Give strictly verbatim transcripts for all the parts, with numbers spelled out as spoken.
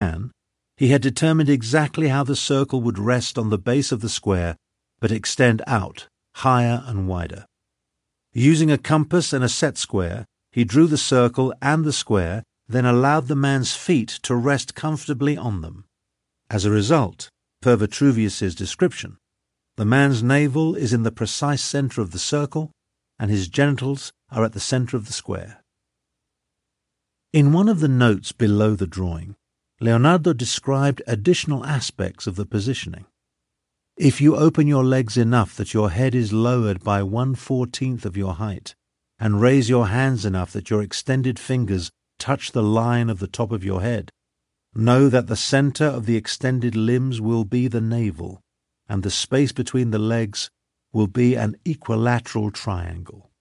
man, he had determined exactly how the circle would rest on the base of the square, but extend out, higher and wider. Using a compass and a set square, he drew the circle and the square, then allowed the man's feet to rest comfortably on them. As a result, per Vitruvius's description, the man's navel is in the precise centre of the circle, and his genitals are at the centre of the square. In one of the notes below the drawing, Leonardo described additional aspects of the positioning. If you open your legs enough that your head is lowered by one-fourteenth of your height, and raise your hands enough that your extended fingers touch the line of the top of your head, know that the centre of the extended limbs will be the navel, and the space between the legs will be an equilateral triangle.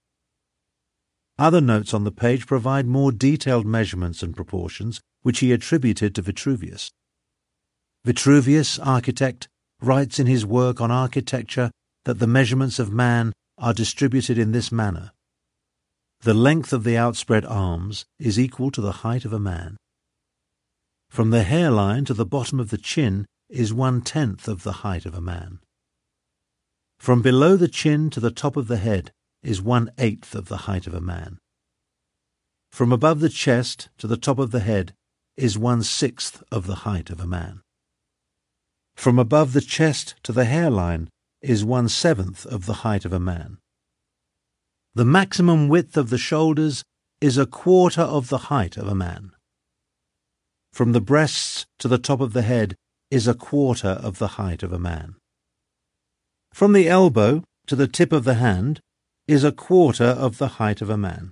Other notes on the page provide more detailed measurements and proportions, which he attributed to Vitruvius. Vitruvius, architect, writes in his work on architecture that the measurements of man are distributed in this manner. The length of the outspread arms is equal to the height of a man. From the hairline to the bottom of the chin is one-tenth of the height of a man. From below the chin to the top of the head is one-eighth of the height of a man. From above the chest to the top of the head is one-sixth of the height of a man. From above the chest to the hairline is one-seventh of the height of a man. The maximum width of the shoulders is a quarter of the height of a man. From the breasts to the top of the head is a quarter of the height of a man. From the elbow to the tip of the hand is a quarter of the height of a man.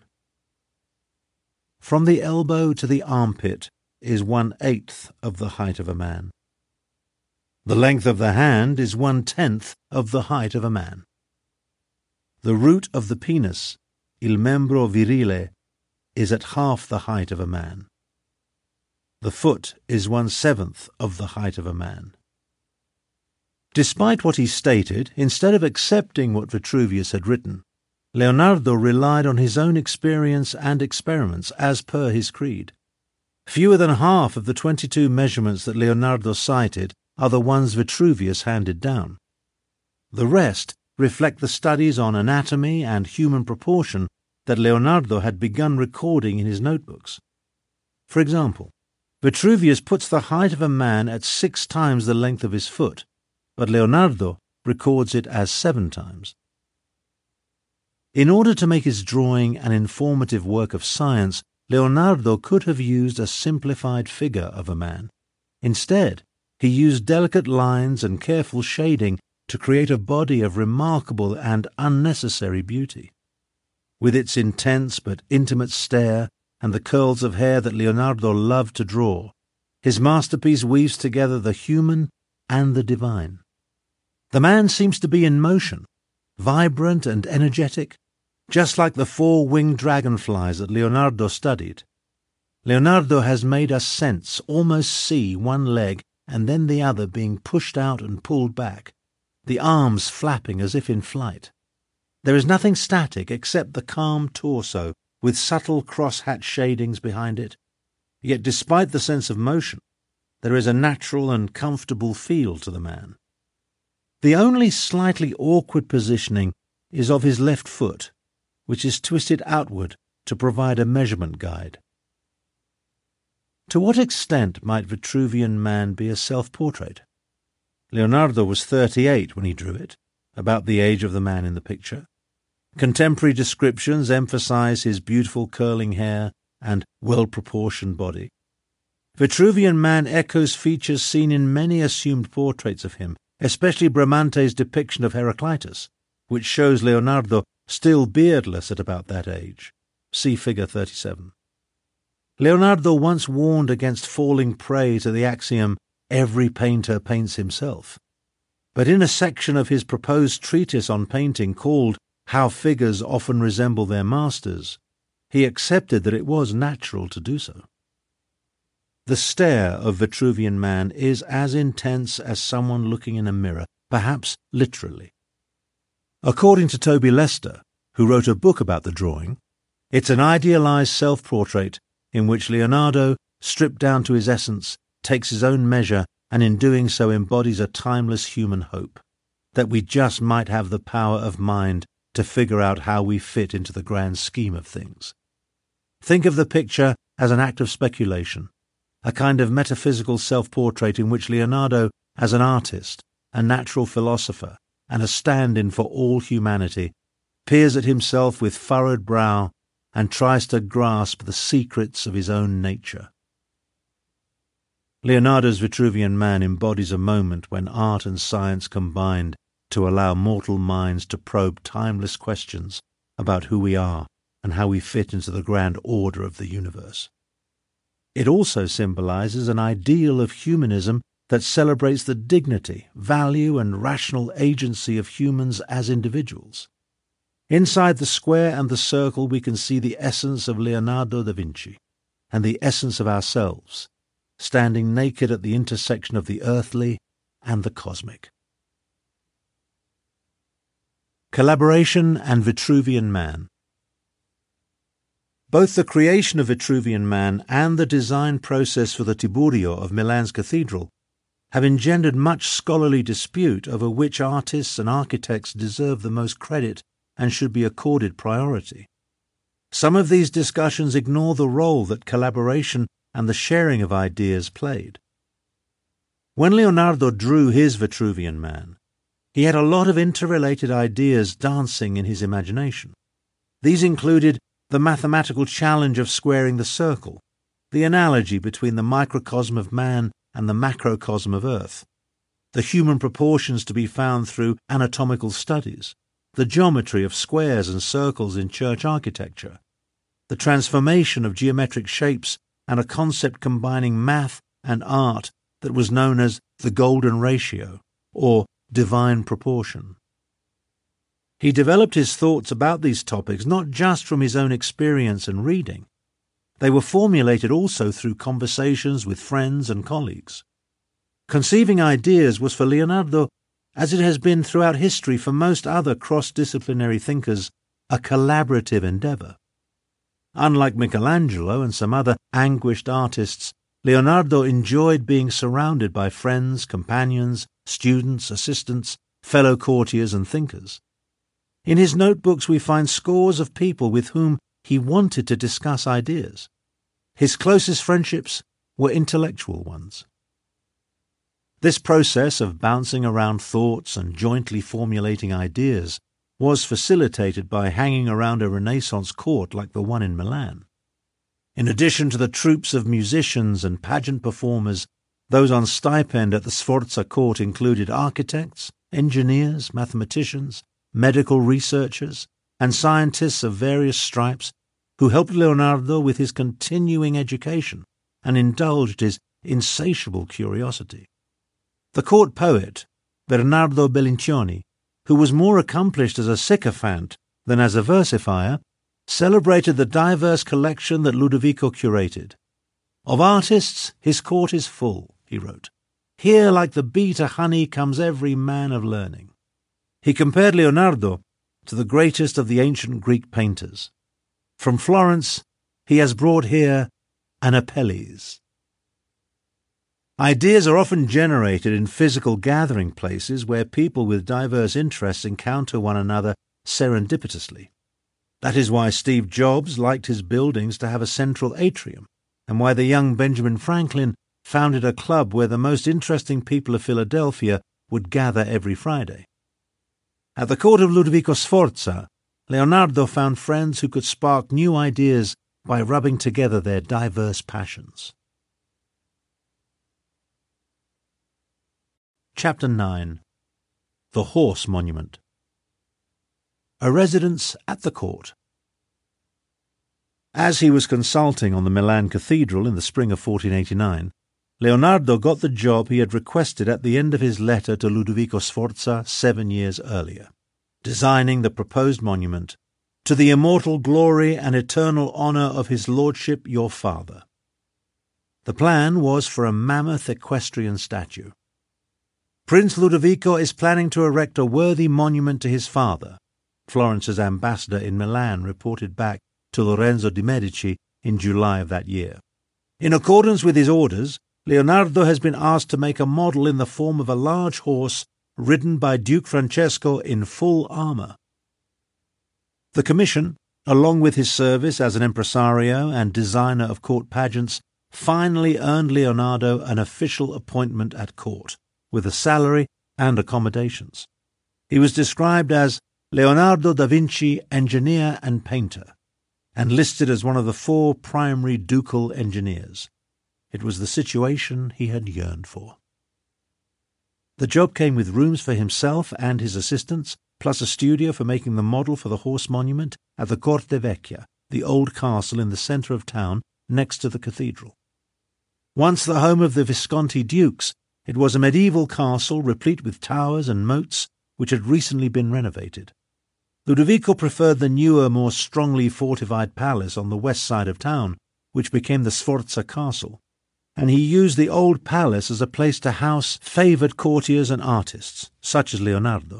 From the elbow to the armpit is one-eighth of the height of a man. The length of the hand is one-tenth of the height of a man. The root of the penis, il membro virile, is at half the height of a man. The foot is one-seventh of the height of a man. Despite what he stated, instead of accepting what Vitruvius had written, Leonardo relied on his own experience and experiments as per his creed. Fewer than half of the twenty-two measurements that Leonardo cited are the ones Vitruvius handed down. The rest reflect the studies on anatomy and human proportion that Leonardo had begun recording in his notebooks. For example, Vitruvius puts the height of a man at six times the length of his foot, but Leonardo records it as seven times. In order to make his drawing an informative work of science, Leonardo could have used a simplified figure of a man. Instead, he used delicate lines and careful shading to create a body of remarkable and unnecessary beauty. With its intense but intimate stare and the curls of hair that Leonardo loved to draw, his masterpiece weaves together the human and the divine. The man seems to be in motion, vibrant and energetic, just like the four-winged dragonflies that Leonardo studied. Leonardo has made us sense, almost see, one leg and then the other being pushed out and pulled back, the arms flapping as if in flight. There is nothing static except the calm torso, with subtle cross-hatch shadings behind it. Yet despite the sense of motion, there is a natural and comfortable feel to the man. The only slightly awkward positioning is of his left foot, which is twisted outward to provide a measurement guide. To what extent might Vitruvian man be a self-portrait? Leonardo was thirty-eight when he drew it, about the age of the man in the picture. Contemporary descriptions emphasize his beautiful curling hair and well-proportioned body. Vitruvian man echoes features seen in many assumed portraits of him, especially Bramante's depiction of Heraclitus, which shows Leonardo still beardless at about that age. See figure thirty-seven. Leonardo once warned against falling prey to the axiom, "Every painter paints himself." But in a section of his proposed treatise on painting called How Figures Often Resemble Their Masters, he accepted that it was natural to do so. The stare of Vitruvian man is as intense as someone looking in a mirror, perhaps literally. According to Toby Lester, who wrote a book about the drawing, it's an idealized self-portrait in which Leonardo, stripped down to his essence, takes his own measure and in doing so embodies a timeless human hope, that we just might have the power of mind to figure out how we fit into the grand scheme of things. Think of the picture as an act of speculation, a kind of metaphysical self-portrait in which Leonardo, as an artist, a natural philosopher, and a stand-in for all humanity, peers at himself with furrowed brow and tries to grasp the secrets of his own nature. Leonardo's Vitruvian Man embodies a moment when art and science combined to allow mortal minds to probe timeless questions about who we are and how we fit into the grand order of the universe. It also symbolizes an ideal of humanism that celebrates the dignity, value, and rational agency of humans as individuals. Inside the square and the circle we can see the essence of Leonardo da Vinci and the essence of ourselves, standing naked at the intersection of the earthly and the cosmic. Collaboration and Vitruvian Man. Both the creation of Vitruvian Man and the design process for the Tiburio of Milan's cathedral have engendered much scholarly dispute over which artists and architects deserve the most credit and should be accorded priority. Some of these discussions ignore the role that collaboration and the sharing of ideas played. When Leonardo drew his Vitruvian Man, he had a lot of interrelated ideas dancing in his imagination. These included the mathematical challenge of squaring the circle, the analogy between the microcosm of man and the macrocosm of earth, the human proportions to be found through anatomical studies, the geometry of squares and circles in church architecture, the transformation of geometric shapes, and a concept combining math and art that was known as the golden ratio, or divine proportion. He developed his thoughts about these topics not just from his own experience and reading. They were formulated also through conversations with friends and colleagues. Conceiving ideas was for Leonardo, as it has been throughout history for most other cross-disciplinary thinkers, a collaborative endeavour. Unlike Michelangelo and some other anguished artists, Leonardo enjoyed being surrounded by friends, companions, students, assistants, fellow courtiers and thinkers. In his notebooks we find scores of people with whom he wanted to discuss ideas. His closest friendships were intellectual ones. This process of bouncing around thoughts and jointly formulating ideas was facilitated by hanging around a Renaissance court like the one in Milan. In addition to the troops of musicians and pageant performers, those on stipend at the Sforza court included architects, engineers, mathematicians, medical researchers, and scientists of various stripes who helped Leonardo with his continuing education and indulged his insatiable curiosity. The court poet, Bernardo Bellincioni, who was more accomplished as a sycophant than as a versifier, celebrated the diverse collection that Ludovico curated. Of artists his court is full, he wrote. Here like the bee to honey comes every man of learning. He compared Leonardo to the greatest of the ancient Greek painters. From Florence he has brought here an Apelles. Ideas are often generated in physical gathering places where people with diverse interests encounter one another serendipitously. That is why Steve Jobs liked his buildings to have a central atrium, and why the young Benjamin Franklin founded a club where the most interesting people of Philadelphia would gather every Friday. At the court of Ludovico Sforza, Leonardo found friends who could spark new ideas by rubbing together their diverse passions. Chapter nine. The Horse Monument. A Residence at the Court. As he was consulting on the Milan Cathedral in the spring of fourteen eighty-nine, Leonardo got the job he had requested at the end of his letter to Ludovico Sforza seven years earlier, designing the proposed monument to the immortal glory and eternal honour of his lordship your father. The plan was for a mammoth equestrian statue. Prince Ludovico is planning to erect a worthy monument to his father, Florence's ambassador in Milan reported back to Lorenzo de' Medici in July of that year. In accordance with his orders, Leonardo has been asked to make a model in the form of a large horse ridden by Duke Francesco in full armour. The commission, along with his service as an impresario and designer of court pageants, finally earned Leonardo an official appointment at court, with a salary and accommodations. He was described as Leonardo da Vinci, engineer and painter, and listed as one of the four primary ducal engineers. It was the situation he had yearned for. The job came with rooms for himself and his assistants, plus a studio for making the model for the horse monument at the Corte Vecchia, the old castle in the centre of town next to the cathedral. Once the home of the Visconti dukes, it was a medieval castle replete with towers and moats which had recently been renovated. Ludovico preferred the newer, more strongly fortified palace on the west side of town, which became the Sforza Castle, and he used the old palace as a place to house favoured courtiers and artists, such as Leonardo.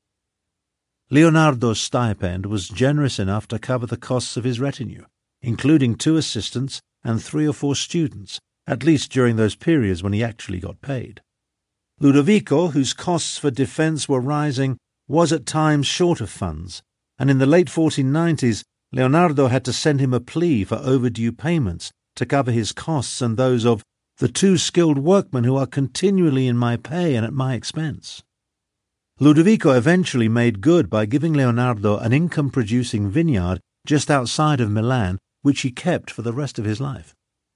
Leonardo's stipend was generous enough to cover the costs of his retinue, including two assistants and three or four students, at least during those periods when he actually got paid. Ludovico, whose costs for defence were rising, was at times short of funds, and in the late fourteen nineties Leonardo had to send him a plea for overdue payments to cover his costs and those of the two skilled workmen who are continually in my pay and at my expense. Ludovico eventually made good by giving Leonardo an income-producing vineyard just outside of Milan, which he kept for the rest of his life.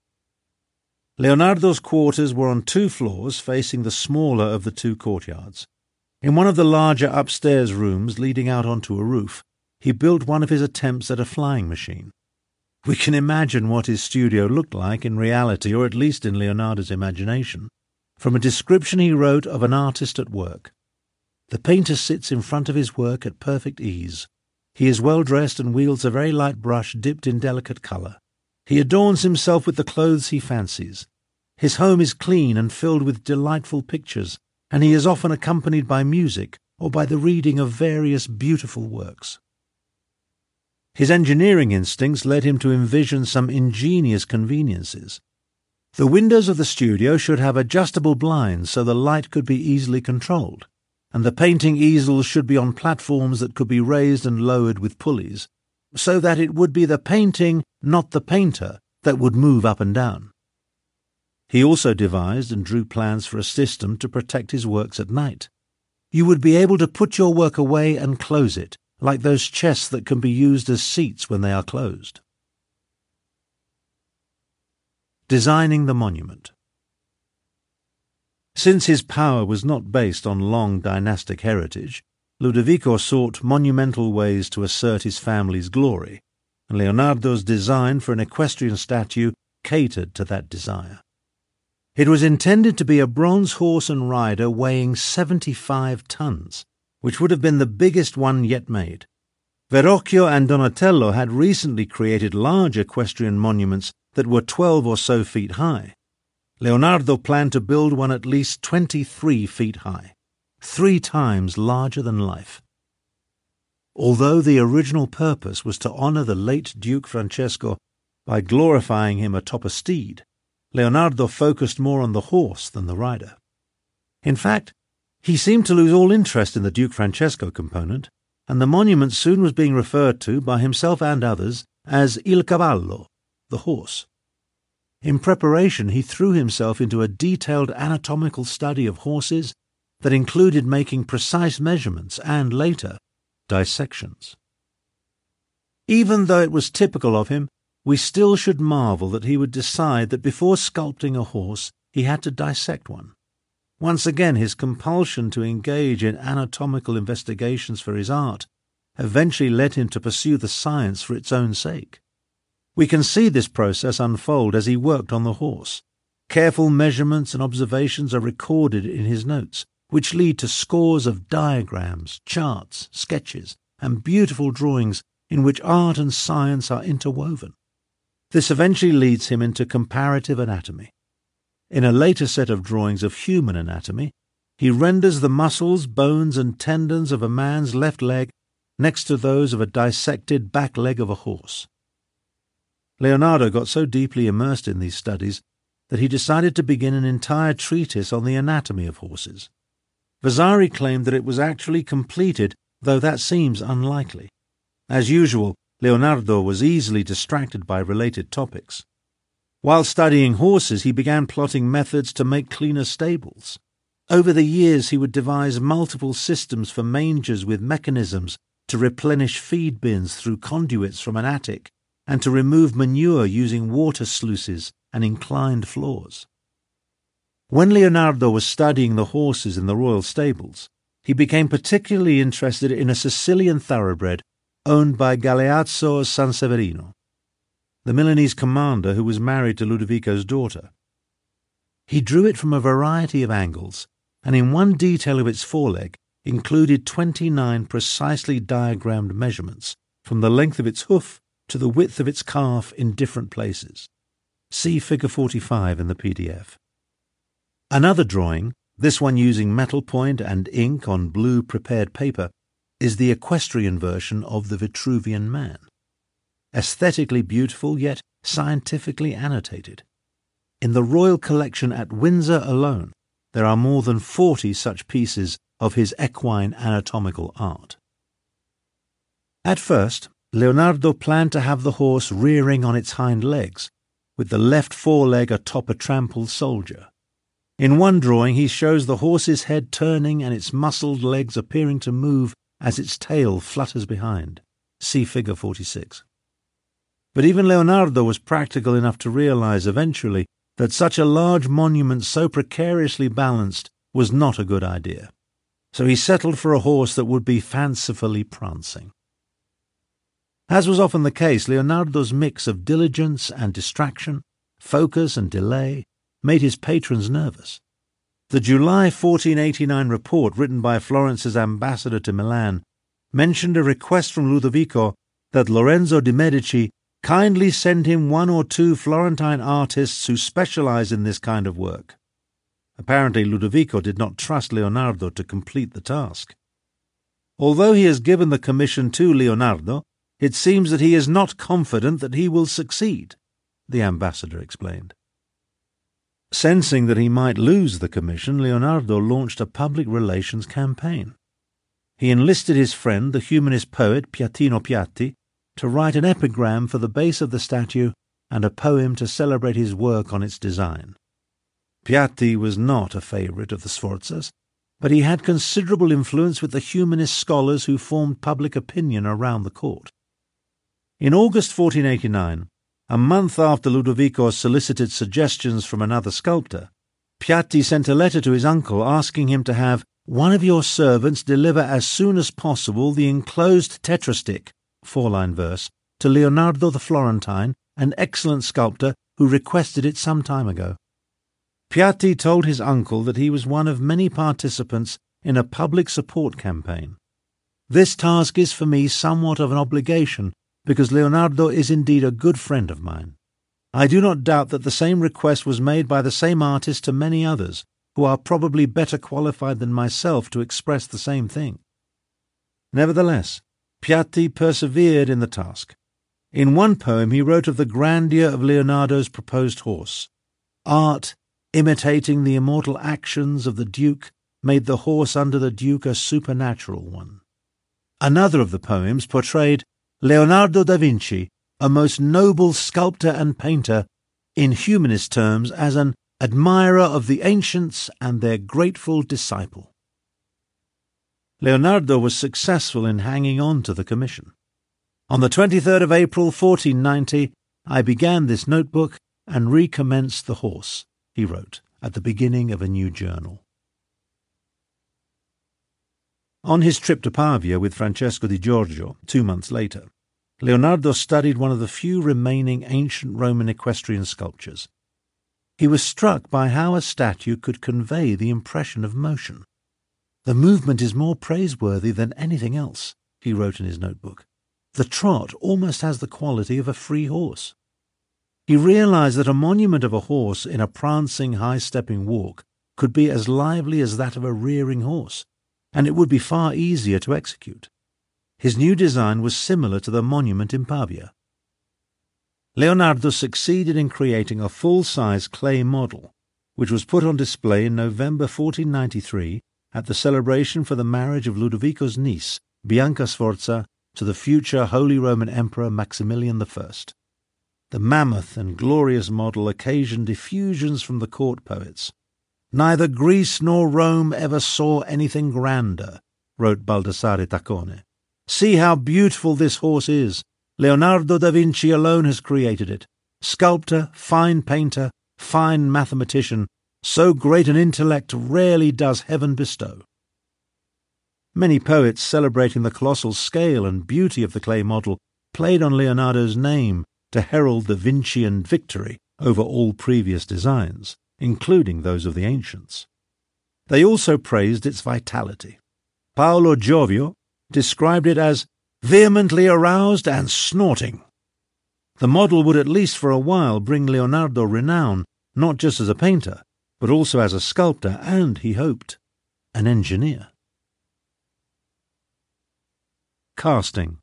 Leonardo's quarters were on two floors facing the smaller of the two courtyards. In one of the larger upstairs rooms leading out onto a roof, he built one of his attempts at a flying machine. We can imagine what his studio looked like in reality, or at least in Leonardo's imagination, from a description he wrote of an artist at work. The painter sits in front of his work at perfect ease. He is well dressed and wields a very light brush dipped in delicate colour. He adorns himself with the clothes he fancies. His home is clean and filled with delightful pictures, and he is often accompanied by music or by the reading of various beautiful works. His engineering instincts led him to envision some ingenious conveniences. The windows of the studio should have adjustable blinds so the light could be easily controlled, and the painting easels should be on platforms that could be raised and lowered with pulleys, so that it would be the painting, not the painter, that would move up and down. He also devised and drew plans for a system to protect his works at night. You would be able to put your work away and close it, like those chests that can be used as seats when they are closed. Designing the monument. Since his power was not based on long dynastic heritage, Ludovico sought monumental ways to assert his family's glory, and Leonardo's design for an equestrian statue catered to that desire. It was intended to be a bronze horse and rider weighing seventy-five tons, which would have been the biggest one yet made. Verrocchio and Donatello had recently created large equestrian monuments that were twelve or so feet high. Leonardo planned to build one at least twenty-three feet high, three times larger than life. Although the original purpose was to honour the late Duke Francesco by glorifying him atop a steed, Leonardo focused more on the horse than the rider. In fact, he seemed to lose all interest in the Duke Francesco component, and the monument soon was being referred to by himself and others as Il Cavallo, the horse. In preparation, he threw himself into a detailed anatomical study of horses that included making precise measurements and, later, dissections. Even though it was typical of him, we still should marvel that he would decide that before sculpting a horse he had to dissect one. Once again, his compulsion to engage in anatomical investigations for his art eventually led him to pursue the science for its own sake. We can see this process unfold as he worked on the horse. Careful measurements and observations are recorded in his notes, which lead to scores of diagrams, charts, sketches, and beautiful drawings in which art and science are interwoven. This eventually leads him into comparative anatomy. In a later set of drawings of human anatomy, he renders the muscles, bones, and tendons of a man's left leg next to those of a dissected back leg of a horse. Leonardo got so deeply immersed in these studies that he decided to begin an entire treatise on the anatomy of horses. Vasari claimed that it was actually completed, though that seems unlikely. As usual, Leonardo was easily distracted by related topics. While studying horses, he began plotting methods to make cleaner stables. Over the years, he would devise multiple systems for mangers with mechanisms to replenish feed bins through conduits from an attic, and to remove manure using water sluices and inclined floors. When Leonardo was studying the horses in the royal stables, he became particularly interested in a Sicilian thoroughbred owned by Galeazzo Sanseverino, the Milanese commander who was married to Ludovico's daughter. He drew it from a variety of angles, and in one detail of its foreleg included twenty-nine precisely diagrammed measurements from the length of its hoof to the width of its calf in different places. See figure forty-five in the P D F. Another drawing, this one using metal point and ink on blue prepared paper, is the equestrian version of the Vitruvian Man. Aesthetically beautiful, yet scientifically annotated. In the royal collection at Windsor alone, there are more than forty such pieces of his equine anatomical art. At first, Leonardo planned to have the horse rearing on its hind legs, with the left foreleg atop a trampled soldier. In one drawing he shows the horse's head turning and its muscled legs appearing to move as its tail flutters behind. See figure forty-six. But even Leonardo was practical enough to realize eventually that such a large monument so precariously balanced was not a good idea. So he settled for a horse that would be fancifully prancing. As was often the case, Leonardo's mix of diligence and distraction, focus and delay, made his patrons nervous. The July fourteen eighty-nine report written by Florence's ambassador to Milan mentioned a request from Ludovico that Lorenzo de' Medici kindly send him one or two Florentine artists who specialize in this kind of work. Apparently Ludovico did not trust Leonardo to complete the task. Although he has given the commission to Leonardo, it seems that he is not confident that he will succeed, the ambassador explained. Sensing that he might lose the commission, Leonardo launched a public relations campaign. He enlisted his friend, the humanist poet Piattino Piatti, to write an epigram for the base of the statue and a poem to celebrate his work on its design. Piatti was not a favourite of the Sforzas, but he had considerable influence with the humanist scholars who formed public opinion around the court. In August fourteen eighty-nine, a month after Ludovico solicited suggestions from another sculptor, Piatti sent a letter to his uncle asking him to have one of your servants deliver as soon as possible the enclosed tetrastick, four-line verse, to Leonardo the Florentine, an excellent sculptor who requested it some time ago. Piatti told his uncle that he was one of many participants in a public support campaign. This task is for me somewhat of an obligation, because Leonardo is indeed a good friend of mine. I do not doubt that the same request was made by the same artist to many others, who are probably better qualified than myself to express the same thing. Nevertheless, Piatti persevered in the task. In one poem he wrote of the grandeur of Leonardo's proposed horse. Art, imitating the immortal actions of the Duke, made the horse under the Duke a supernatural one. Another of the poems portrayed Leonardo da Vinci, a most noble sculptor and painter, in humanist terms as an admirer of the ancients and their grateful disciple. Leonardo was successful in hanging on to the commission. On the twenty-third of April fourteen ninety, I began this notebook and recommenced the horse, he wrote at the beginning of a new journal. On his trip to Pavia with Francesco di Giorgio, two months later, Leonardo studied one of the few remaining ancient Roman equestrian sculptures. He was struck by how a statue could convey the impression of motion. The movement is more praiseworthy than anything else, he wrote in his notebook. The trot almost has the quality of a free horse. He realized that a monument of a horse in a prancing, high-stepping walk could be as lively as that of a rearing horse, and it would be far easier to execute. His new design was similar to the monument in Pavia. Leonardo succeeded in creating a full-size clay model, which was put on display in November fourteen ninety-three at the celebration for the marriage of Ludovico's niece, Bianca Sforza, to the future Holy Roman Emperor Maximilian the First. The mammoth and glorious model occasioned effusions from the court poets. "Neither Greece nor Rome ever saw anything grander," wrote Baldassare Taccone. "See how beautiful this horse is. Leonardo da Vinci alone has created it. Sculptor, fine painter, fine mathematician, so great an intellect rarely does heaven bestow." Many poets celebrating the colossal scale and beauty of the clay model played on Leonardo's name to herald the Vincian victory over all previous designs, including those of the ancients. They also praised its vitality. Paolo Giovio described it as vehemently aroused and snorting. The model would at least for a while bring Leonardo renown, not just as a painter, but also as a sculptor and, he hoped, an engineer. Casting.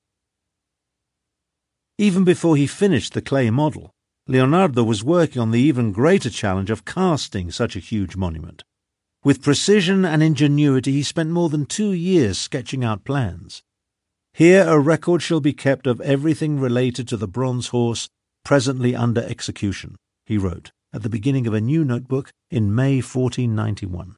Even before he finished the clay model, Leonardo was working on the even greater challenge of casting such a huge monument. With precision and ingenuity he spent more than two years sketching out plans. "Here a record shall be kept of everything related to the bronze horse presently under execution," he wrote at the beginning of a new notebook in May fourteen ninety-one.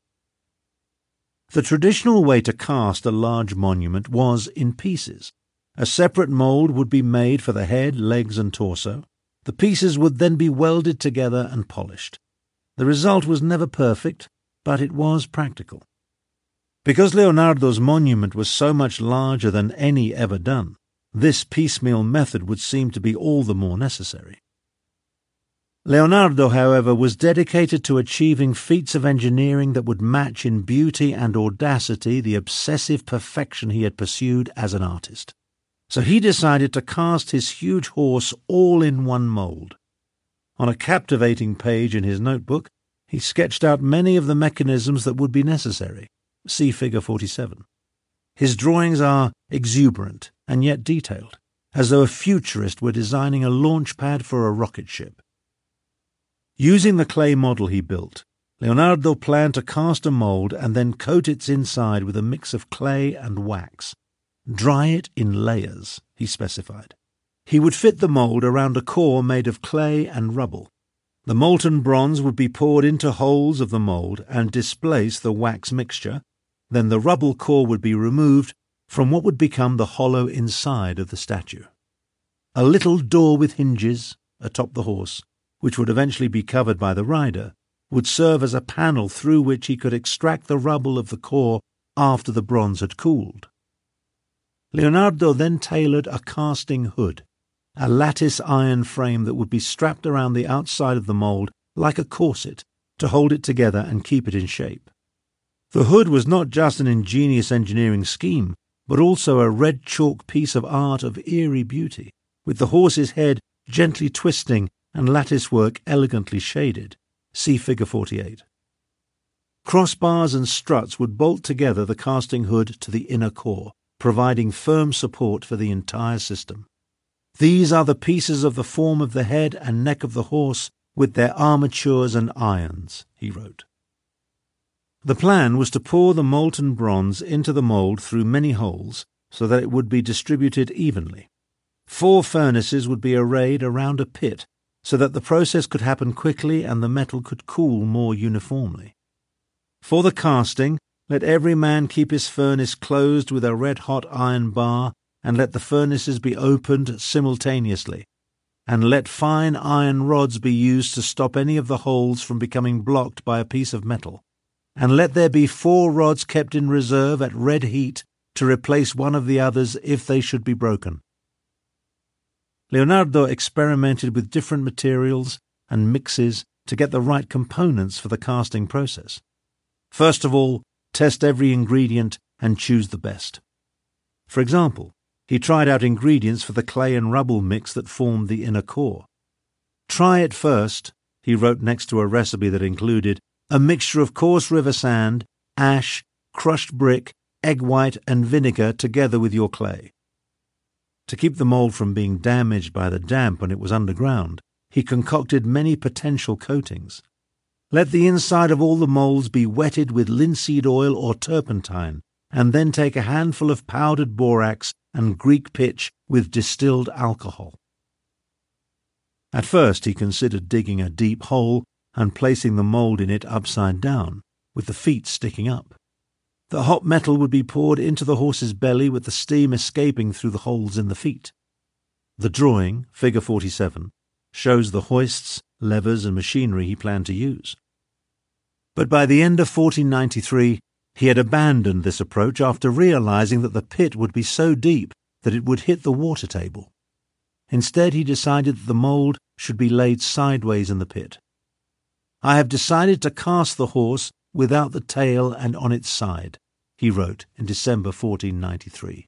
The traditional way to cast a large monument was in pieces. A separate mould would be made for the head, legs, and torso. The pieces would then be welded together and polished. The result was never perfect, but it was practical. Because Leonardo's monument was so much larger than any ever done, this piecemeal method would seem to be all the more necessary. Leonardo, however, was dedicated to achieving feats of engineering that would match in beauty and audacity the obsessive perfection he had pursued as an artist. So he decided to cast his huge horse all in one mould. On a captivating page in his notebook, he sketched out many of the mechanisms that would be necessary. See figure forty-seven. His drawings are exuberant and yet detailed, as though a futurist were designing a launch pad for a rocket ship. Using the clay model he built, Leonardo planned to cast a mould and then coat its inside with a mix of clay and wax. "Dry it in layers," he specified. He would fit the mould around a core made of clay and rubble. The molten bronze would be poured into holes of the mould and displace the wax mixture. Then the rubble core would be removed from what would become the hollow inside of the statue. A little door with hinges atop the horse, which would eventually be covered by the rider, would serve as a panel through which he could extract the rubble of the core after the bronze had cooled. Leonardo then tailored a casting hood, a lattice iron frame that would be strapped around the outside of the mould like a corset to hold it together and keep it in shape. The hood was not just an ingenious engineering scheme, but also a red chalk piece of art of eerie beauty, with the horse's head gently twisting and lattice work elegantly shaded. See figure forty-eight. Crossbars and struts would bolt together the casting hood to the inner core, providing firm support for the entire system. "These are the pieces of the form of the head and neck of the horse, with their armatures and irons," he wrote. The plan was to pour the molten bronze into the mould through many holes so that it would be distributed evenly. Four furnaces would be arrayed around a pit so that the process could happen quickly and the metal could cool more uniformly. For the casting, let every man keep his furnace closed with a red-hot iron bar, and let the furnaces be opened simultaneously, and let fine iron rods be used to stop any of the holes from becoming blocked by a piece of metal, and let there be four rods kept in reserve at red heat to replace one of the others if they should be broken. Leonardo experimented with different materials and mixes to get the right components for the casting process. First of all, test every ingredient and choose the best. For example, he tried out ingredients for the clay and rubble mix that formed the inner core. "Try it first," he wrote next to a recipe that included a mixture of coarse river sand, ash, crushed brick, egg white and vinegar together with your clay. To keep the mould from being damaged by the damp when it was underground, he concocted many potential coatings. Let the inside of all the moulds be wetted with linseed oil or turpentine, and then take a handful of powdered borax and Greek pitch with distilled alcohol. At first he considered digging a deep hole and placing the mould in it upside down, with the feet sticking up. The hot metal would be poured into the horse's belly with the steam escaping through the holes in the feet. The drawing, figure forty-seven, shows the hoists, levers and machinery he planned to use. But by the end of fourteen ninety-three, he had abandoned this approach after realizing that the pit would be so deep that it would hit the water table. Instead, he decided that the mould should be laid sideways in the pit. "I have decided to cast the horse without the tail and on its side," he wrote in December fourteen ninety-three.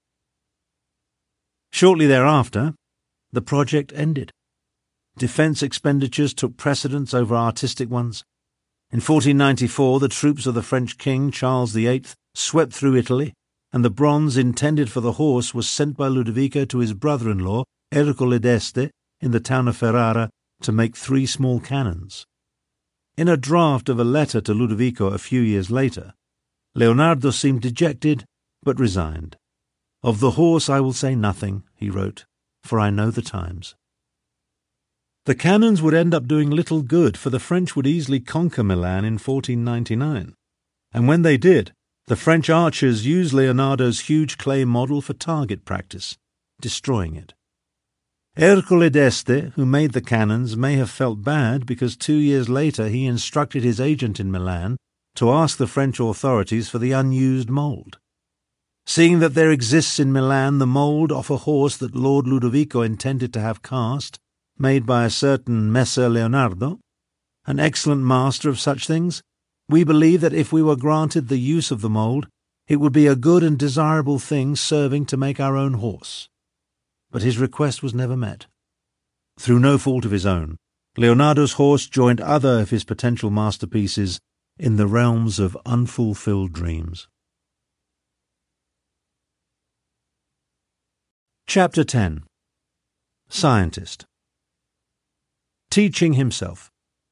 Shortly thereafter, the project ended. Defence expenditures took precedence over artistic ones. In fourteen ninety-four, the troops of the French king, Charles the Eighth, swept through Italy, and the bronze intended for the horse was sent by Ludovico to his brother-in-law, Ercole d'Este, in the town of Ferrara, to make three small cannons. In a draft of a letter to Ludovico a few years later, Leonardo seemed dejected but resigned. "Of the horse I will say nothing," he wrote, "for I know the times." The cannons would end up doing little good, for the French would easily conquer Milan in fourteen ninety-nine. And when they did, the French archers used Leonardo's huge clay model for target practice, destroying it. Ercole d'Este, who made the cannons, may have felt bad because two years later he instructed his agent in Milan to ask the French authorities for the unused mould. Seeing that there exists in Milan the mould of a horse that Lord Ludovico intended to have cast, made by a certain Messer Leonardo, an excellent master of such things, we believe that if we were granted the use of the mould, it would be a good and desirable thing serving to make our own horse. But his request was never met. Through no fault of his own, Leonardo's horse joined other of his potential masterpieces in the realms of unfulfilled dreams. Chapter ten. Scientist. Teaching himself.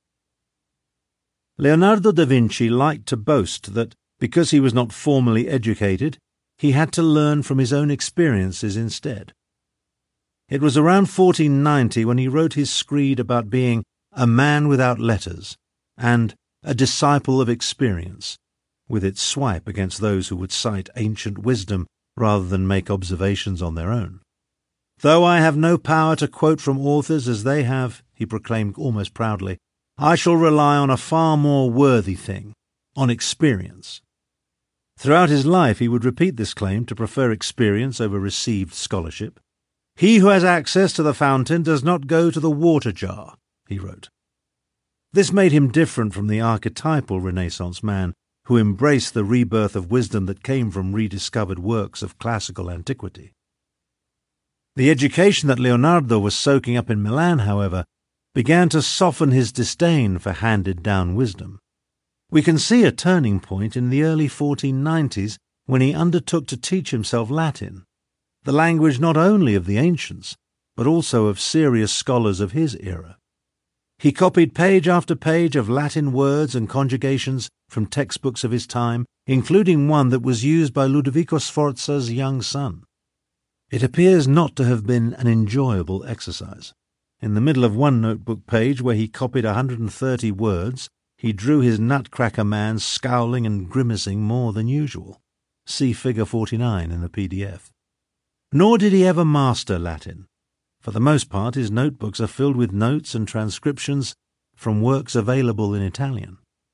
Leonardo da Vinci liked to boast that, because he was not formally educated, he had to learn from his own experiences instead. It was around fourteen ninety when he wrote his screed about being a man without letters and a disciple of experience, with its swipe against those who would cite ancient wisdom rather than make observations on their own. "Though I have no power to quote from authors as they have," he proclaimed almost proudly, "I shall rely on a far more worthy thing, on experience." Throughout his life he would repeat this claim to prefer experience over received scholarship. "He who has access to the fountain does not go to the water jar," he wrote. This made him different from the archetypal Renaissance man who embraced the rebirth of wisdom that came from rediscovered works of classical antiquity. The education that Leonardo was soaking up in Milan, however, began to soften his disdain for handed-down wisdom. We can see a turning point in the early fourteen nineties when he undertook to teach himself Latin, the language not only of the ancients, but also of serious scholars of his era. He copied page after page of Latin words and conjugations from textbooks of his time, including one that was used by Ludovico Sforza's young son. It appears not to have been an enjoyable exercise. In the middle of one notebook page, where he copied a hundred and thirty words, he drew his nutcracker man scowling and grimacing more than usual. See figure forty-nine in the P D F. Nor did he ever master Latin. For the most part, his notebooks are filled with notes and transcriptions from works available in Italian.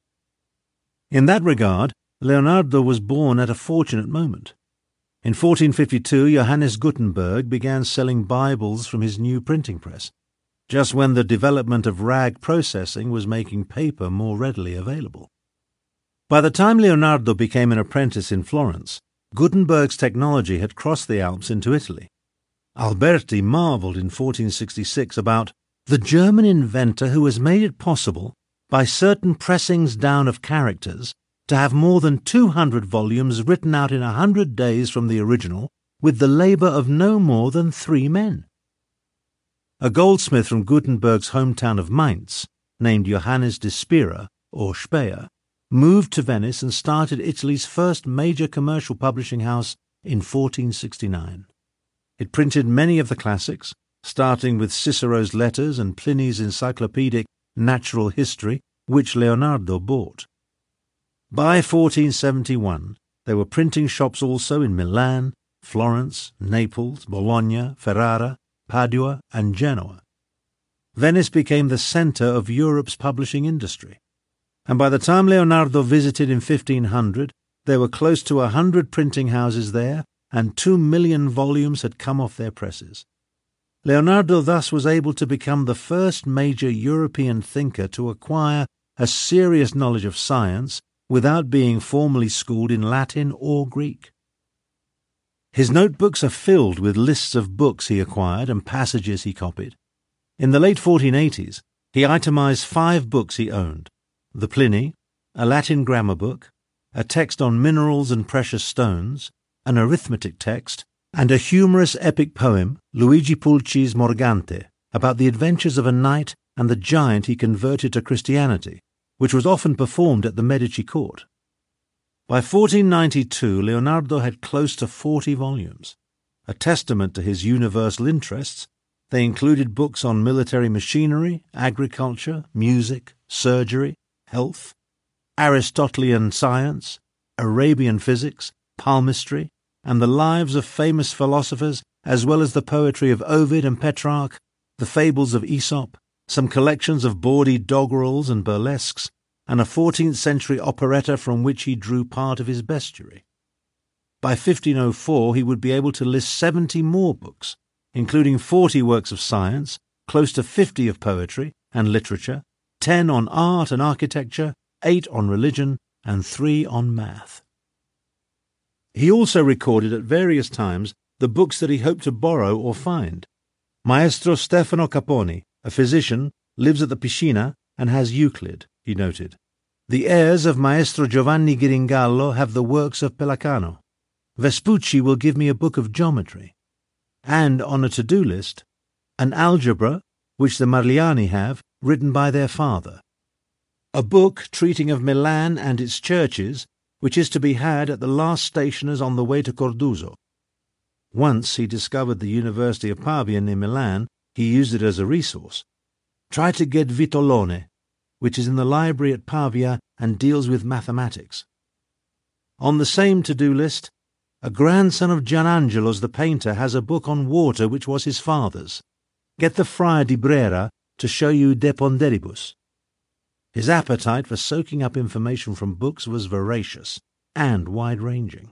In that regard, Leonardo was born at a fortunate moment. In fourteen fifty-two, Johannes Gutenberg began selling Bibles from his new printing press, just when the development of rag processing was making paper more readily available. By the time Leonardo became an apprentice in Florence, Gutenberg's technology had crossed the Alps into Italy. Alberti marvelled in fourteen sixty-six about the German inventor who has made it possible, by certain pressings down of characters, to have more than two hundred volumes written out in a hundred days from the original, with the labour of no more than three men. A goldsmith from Gutenberg's hometown of Mainz, named Johannes de Spira, or Speyer, moved to Venice and started Italy's first major commercial publishing house in fourteen sixty-nine. It printed many of the classics, starting with Cicero's letters and Pliny's encyclopedic Natural History, which Leonardo bought. By fourteen seventy-one, there were printing shops also in Milan, Florence, Naples, Bologna, Ferrara, Padua, and Genoa. Venice became the centre of Europe's publishing industry, and by the time Leonardo visited in fifteen hundred, there were close to a hundred printing houses there, and two million volumes had come off their presses. Leonardo thus was able to become the first major European thinker to acquire a serious knowledge of science without being formally schooled in Latin or Greek. His notebooks are filled with lists of books he acquired and passages he copied. In the late fourteen eighties, he itemized five books he owned: the Pliny, a Latin grammar book, a text on minerals and precious stones, an arithmetic text, and a humorous epic poem, Luigi Pulci's Morgante, about the adventures of a knight and the giant he converted to Christianity, which was often performed at the Medici court. By fourteen ninety-two, Leonardo had close to forty volumes. A testament to his universal interests, they included books on military machinery, agriculture, music, surgery, health, Aristotelian science, Arabian physics, palmistry, and the lives of famous philosophers, as well as the poetry of Ovid and Petrarch, the fables of Aesop, some collections of bawdy doggerels and burlesques, and a fourteenth century operetta from which he drew part of his bestiary. By fifteen oh four he would be able to list seventy more books, including forty works of science, close to fifty of poetry and literature, ten on art and architecture, eight on religion, and three on math. He also recorded at various times the books that he hoped to borrow or find. Maestro Stefano Caponi, a physician, lives at the Piscina and has Euclid, he noted. The heirs of Maestro Giovanni Giringallo have the works of Pellicano. Vespucci will give me a book of geometry. And on a to-do list, an algebra, which the Marliani have, written by their father. A book treating of Milan and its churches, which is to be had at the last stationer's on the way to Corduso. Once he discovered the University of Pavia near Milan, he used it as a resource. Try to get Vitolone, which is in the library at Pavia and deals with mathematics. On the same to-do list, a grandson of Gianangelo's the painter has a book on water which was his father's. Get the Friar di Brera to show you De Ponderibus. His appetite for soaking up information from books was voracious and wide-ranging.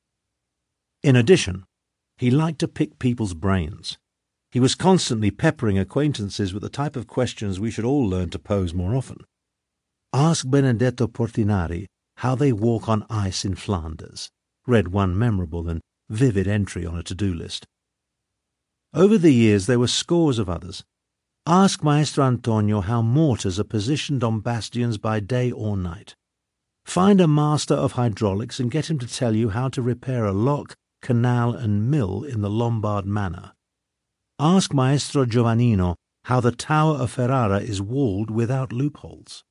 In addition, he liked to pick people's brains. He was constantly peppering acquaintances with the type of questions we should all learn to pose more often. Ask Benedetto Portinari how they walk on ice in Flanders, read one memorable and vivid entry on a to-do list. Over the years there were scores of others. Ask Maestro Antonio how mortars are positioned on bastions by day or night. Find a master of hydraulics and get him to tell you how to repair a lock, canal and mill in the Lombard manner. Ask Maestro Giovannino how the Tower of Ferrara is walled without loopholes.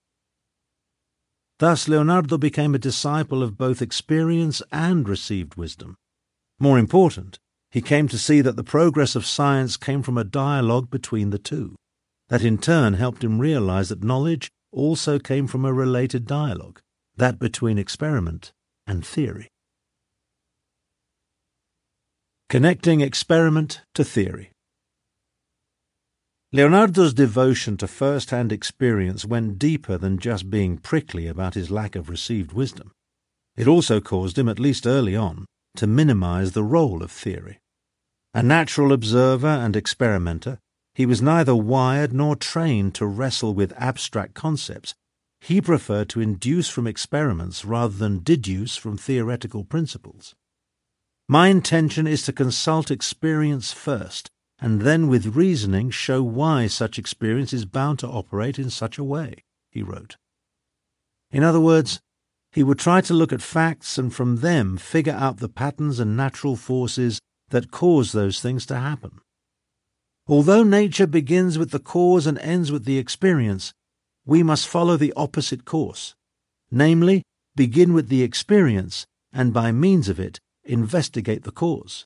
Thus Leonardo became a disciple of both experience and received wisdom. More important, he came to see that the progress of science came from a dialogue between the two. That in turn helped him realize that knowledge also came from a related dialogue, that between experiment and theory. Connecting experiment to theory. Leonardo's devotion to first-hand experience went deeper than just being prickly about his lack of received wisdom. It also caused him, at least early on, to minimize the role of theory. A natural observer and experimenter, he was neither wired nor trained to wrestle with abstract concepts. He preferred to induce from experiments rather than deduce from theoretical principles. My intention is to consult experience first, and then with reasoning show why such experience is bound to operate in such a way, he wrote. In other words, he would try to look at facts and from them figure out the patterns and natural forces that cause those things to happen. Although nature begins with the cause and ends with the experience, we must follow the opposite course, namely, begin with the experience and by means of it investigate the cause.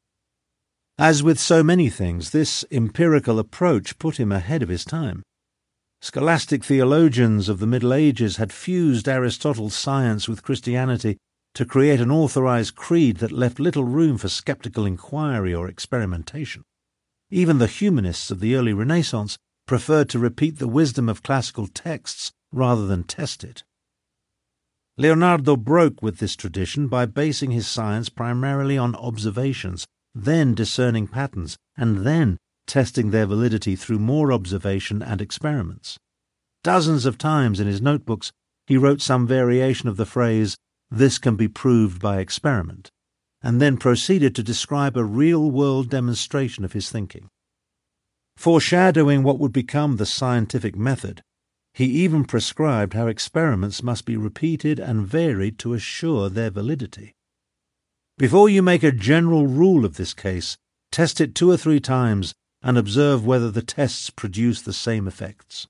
As with so many things, this empirical approach put him ahead of his time. Scholastic theologians of the Middle Ages had fused Aristotle's science with Christianity to create an authorized creed that left little room for skeptical inquiry or experimentation. Even the humanists of the early Renaissance preferred to repeat the wisdom of classical texts rather than test it. Leonardo broke with this tradition by basing his science primarily on observations, then discerning patterns, and then testing their validity through more observation and experiments. Dozens of times in his notebooks he wrote some variation of the phrase, "This can be proved by experiment," and then proceeded to describe a real-world demonstration of his thinking. Foreshadowing what would become the scientific method, he even prescribed how experiments must be repeated and varied to assure their validity. Before you make a general rule of this case, test it two or three times and observe whether the tests produce the same effects.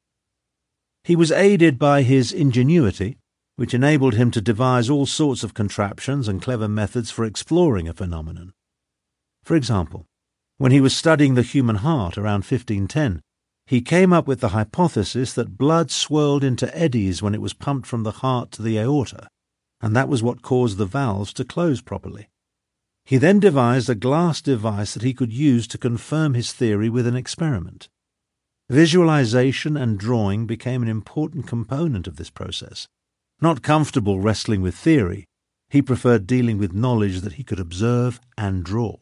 He was aided by his ingenuity, which enabled him to devise all sorts of contraptions and clever methods for exploring a phenomenon. For example, when he was studying the human heart around fifteen ten, he came up with the hypothesis that blood swirled into eddies when it was pumped from the heart to the aorta, and that was what caused the valves to close properly. He then devised a glass device that he could use to confirm his theory with an experiment. Visualization and drawing became an important component of this process. Not comfortable wrestling with theory, he preferred dealing with knowledge that he could observe and draw.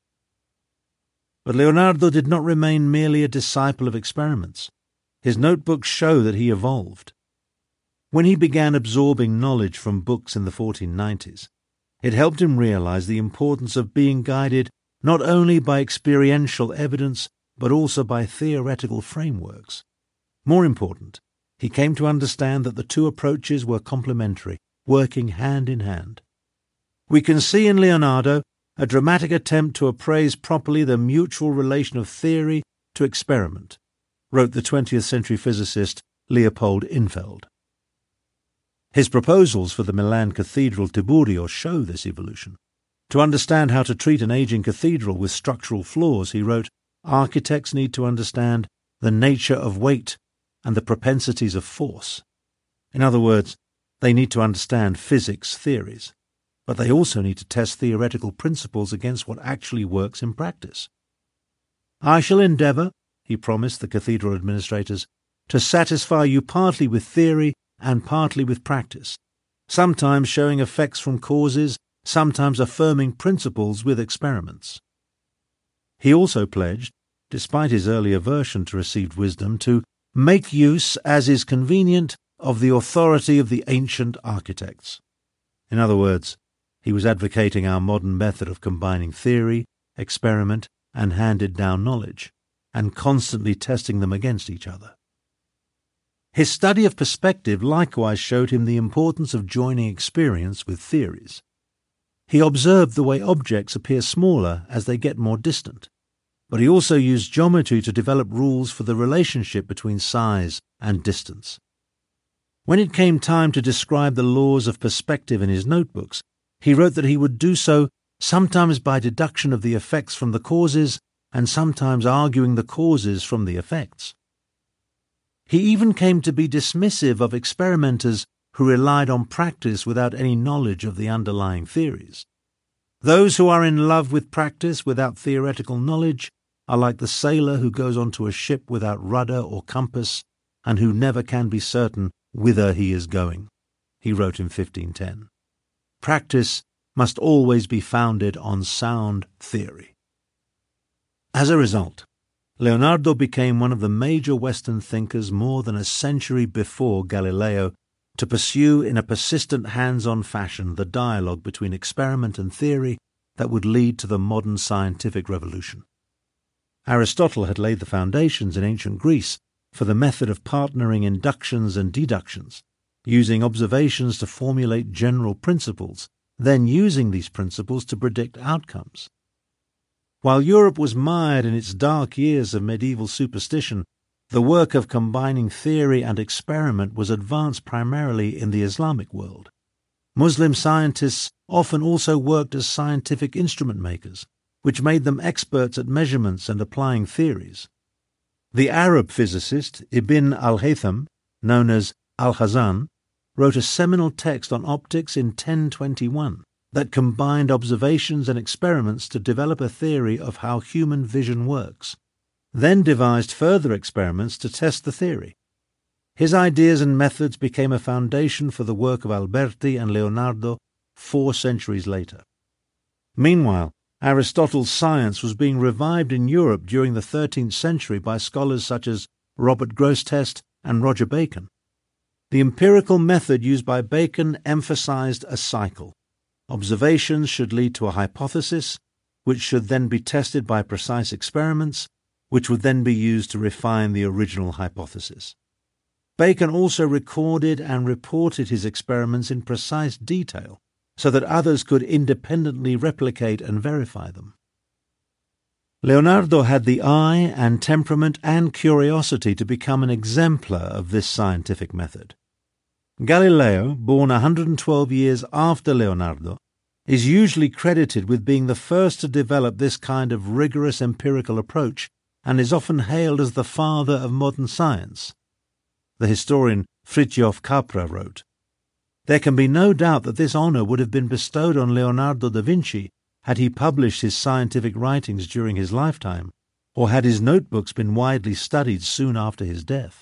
But Leonardo did not remain merely a disciple of experiments. His notebooks show that he evolved. When he began absorbing knowledge from books in the fourteen nineties, it helped him realize the importance of being guided not only by experiential evidence but also by theoretical frameworks. More important, he came to understand that the two approaches were complementary, working hand in hand. We can see in Leonardo a dramatic attempt to appraise properly the mutual relation of theory to experiment, wrote the twentieth century physicist Leopold Infeld. His proposals for the Milan Cathedral Tiburio show this evolution. To understand how to treat an aging cathedral with structural flaws, he wrote, "Architects need to understand the nature of weight and the propensities of force." In other words, they need to understand physics theories, but they also need to test theoretical principles against what actually works in practice. "I shall endeavour," he promised the cathedral administrators, "to satisfy you partly with theory and partly with practice, sometimes showing effects from causes, sometimes affirming principles with experiments." He also pledged, despite his early aversion to received wisdom, to make use, as is convenient, of the authority of the ancient architects. In other words, he was advocating our modern method of combining theory, experiment, and handed-down knowledge, and constantly testing them against each other. His study of perspective likewise showed him the importance of joining experience with theories. He observed the way objects appear smaller as they get more distant, but he also used geometry to develop rules for the relationship between size and distance. When it came time to describe the laws of perspective in his notebooks, he wrote that he would do so sometimes by deduction of the effects from the causes and sometimes arguing the causes from the effects. He even came to be dismissive of experimenters who relied on practice without any knowledge of the underlying theories. Those who are in love with practice without theoretical knowledge are like the sailor who goes onto a ship without rudder or compass and who never can be certain whither he is going, he wrote in fifteen ten. Practice must always be founded on sound theory. As a result, Leonardo became one of the major Western thinkers more than a century before Galileo to pursue in a persistent hands-on fashion the dialogue between experiment and theory that would lead to the modern scientific revolution. Aristotle had laid the foundations in ancient Greece for the method of partnering inductions and deductions, using observations to formulate general principles, then using these principles to predict outcomes. While Europe was mired in its dark years of medieval superstition, the work of combining theory and experiment was advanced primarily in the Islamic world. Muslim scientists often also worked as scientific instrument makers, which made them experts at measurements and applying theories. The Arab physicist Ibn al-Haytham, known as Al-Khazan, wrote a seminal text on optics in ten twenty-one that combined observations and experiments to develop a theory of how human vision works, then devised further experiments to test the theory. His ideas and methods became a foundation for the work of Alberti and Leonardo four centuries later. Meanwhile, Aristotle's science was being revived in Europe during the thirteenth century by scholars such as Robert Grosseteste and Roger Bacon. The empirical method used by Bacon emphasized a cycle. Observations should lead to a hypothesis, which should then be tested by precise experiments, which would then be used to refine the original hypothesis. Bacon also recorded and reported his experiments in precise detail, so that others could independently replicate and verify them. Leonardo had the eye and temperament and curiosity to become an exemplar of this scientific method. Galileo, born one hundred twelve years after Leonardo, is usually credited with being the first to develop this kind of rigorous empirical approach and is often hailed as the father of modern science. The historian Fritjof Capra wrote, "There can be no doubt that this honour would have been bestowed on Leonardo da Vinci had he published his scientific writings during his lifetime, or had his notebooks been widely studied soon after his death."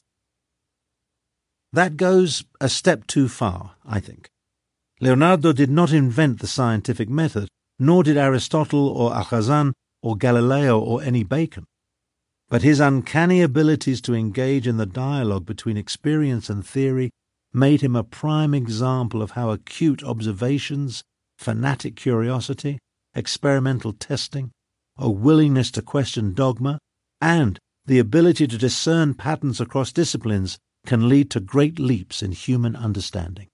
That goes a step too far, I think. Leonardo did not invent the scientific method, nor did Aristotle or Al-Khazan or Galileo or any Bacon. But his uncanny abilities to engage in the dialogue between experience and theory made him a prime example of how acute observations, fanatic curiosity, experimental testing, a willingness to question dogma, and the ability to discern patterns across disciplines can lead to great leaps in human understanding.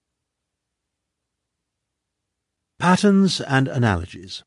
Patterns and analogies.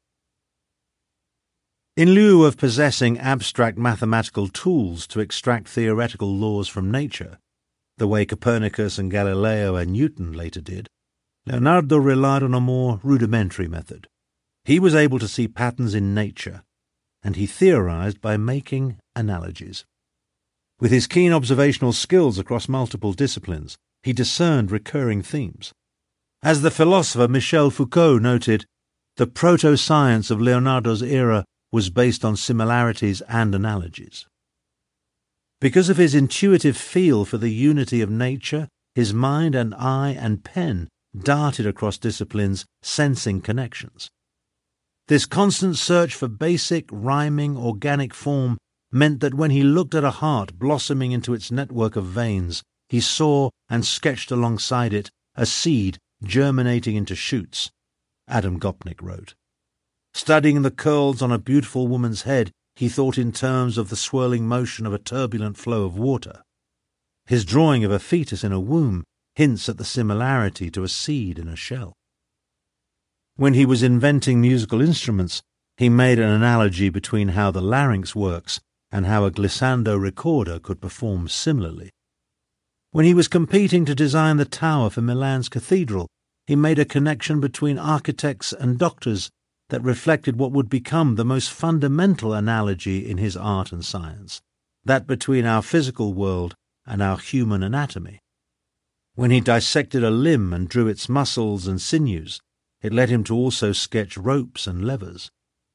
In lieu of possessing abstract mathematical tools to extract theoretical laws from nature, the way Copernicus and Galileo and Newton later did, Leonardo relied on a more rudimentary method. He was able to see patterns in nature, and he theorized by making analogies. With his keen observational skills across multiple disciplines, he discerned recurring themes. As the philosopher Michel Foucault noted, the proto-science of Leonardo's era was based on similarities and analogies. Because of his intuitive feel for the unity of nature, his mind and eye and pen darted across disciplines, sensing connections. This constant search for basic, rhyming, organic form meant that when he looked at a heart blossoming into its network of veins, he saw and sketched alongside it a seed germinating into shoots, Adam Gopnik wrote. Studying the curls on a beautiful woman's head, he thought in terms of the swirling motion of a turbulent flow of water. His drawing of a fetus in a womb hints at the similarity to a seed in a shell. When he was inventing musical instruments, he made an analogy between how the larynx works and how a glissando recorder could perform similarly. When he was competing to design the tower for Milan's cathedral, he made a connection between architects and doctors that reflected what would become the most fundamental analogy in his art and science, that between our physical world and our human anatomy. When he dissected a limb and drew its muscles and sinews, it led him to also sketch ropes and levers.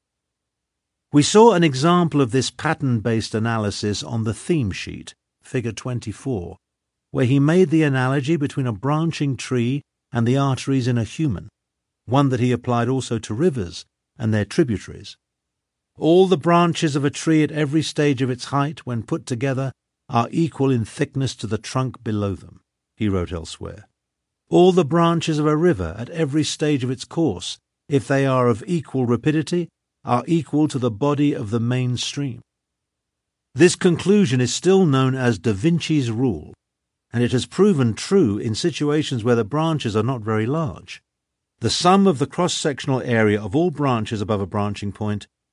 We saw an example of this pattern-based analysis on the theme sheet, figure twenty-four, where he made the analogy between a branching tree and the arteries in a human, one that he applied also to rivers and their tributaries. All the branches of a tree at every stage of its height, when put together, are equal in thickness to the trunk below them, he wrote elsewhere. All the branches of a river at every stage of its course, if they are of equal rapidity, are equal to the body of the main stream. This conclusion is still known as Da Vinci's rule, and it has proven true in situations where the branches are not very large. The sum of the cross-sectional area of all branches above a branching point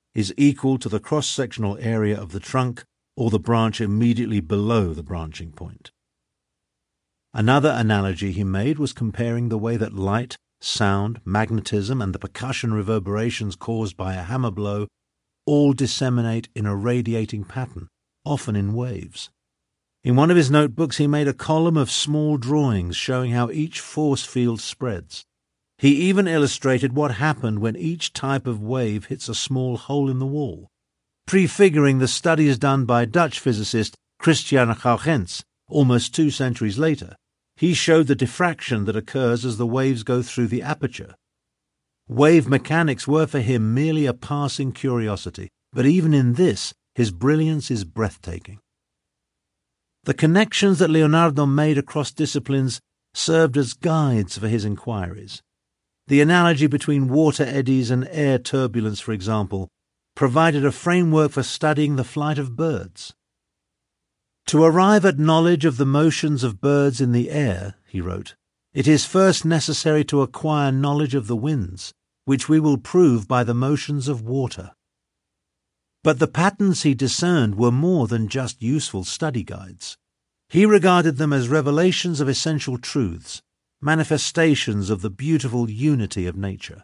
is equal to the cross-sectional area of the trunk or the branch immediately below the branching point. Another analogy he made was comparing the way that light, sound, magnetism, and the percussion reverberations caused by a hammer blow all disseminate in a radiating pattern, often in waves. In one of his notebooks he made a column of small drawings showing how each force field spreads. He even illustrated what happened when each type of wave hits a small hole in the wall, prefiguring the studies done by Dutch physicist Christian Huygens almost two centuries later. He showed the diffraction that occurs as the waves go through the aperture. Wave mechanics were for him merely a passing curiosity, but even in this, his brilliance is breathtaking. The connections that Leonardo made across disciplines served as guides for his inquiries. The analogy between water eddies and air turbulence, for example, provided a framework for studying the flight of birds. To arrive at knowledge of the motions of birds in the air, he wrote, it is first necessary to acquire knowledge of the winds, which we will prove by the motions of water. But the patterns he discerned were more than just useful study guides. He regarded them as revelations of essential truths, manifestations of the beautiful unity of nature.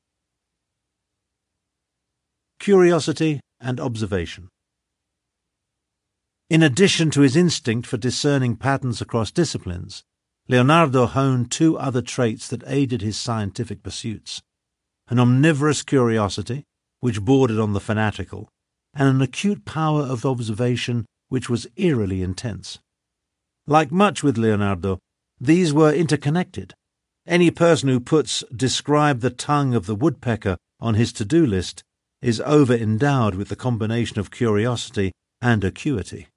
Curiosity and observation. In addition to his instinct for discerning patterns across disciplines, Leonardo honed two other traits that aided his scientific pursuits: an omnivorous curiosity, which bordered on the fanatical, and an acute power of observation which was eerily intense. Like much with Leonardo, these were interconnected. Any person who puts "describe the tongue of the woodpecker" on his to-do list is over-endowed with the combination of curiosity and acuity.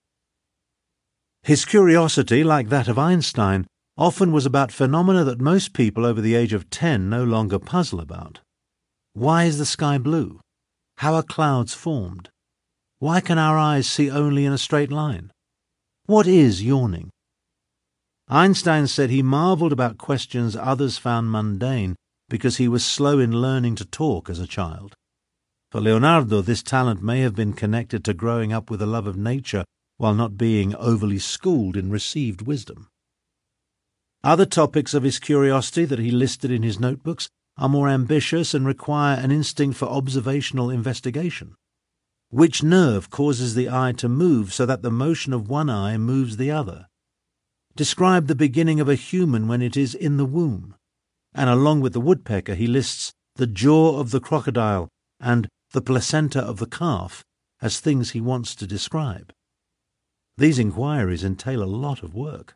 His curiosity, like that of Einstein, often was about phenomena that most people over the age of ten no longer puzzle about. Why is the sky blue? How are clouds formed? Why can our eyes see only in a straight line? What is yawning? Einstein said he marveled about questions others found mundane because he was slow in learning to talk as a child. For Leonardo, this talent may have been connected to growing up with a love of nature while not being overly schooled in received wisdom. Other topics of his curiosity that he listed in his notebooks are more ambitious and require an instinct for observational investigation. Which nerve causes the eye to move so that the motion of one eye moves the other? Describe the beginning of a human when it is in the womb. And along with the woodpecker he lists the jaw of the crocodile and the placenta of the calf as things he wants to describe. These inquiries entail a lot of work.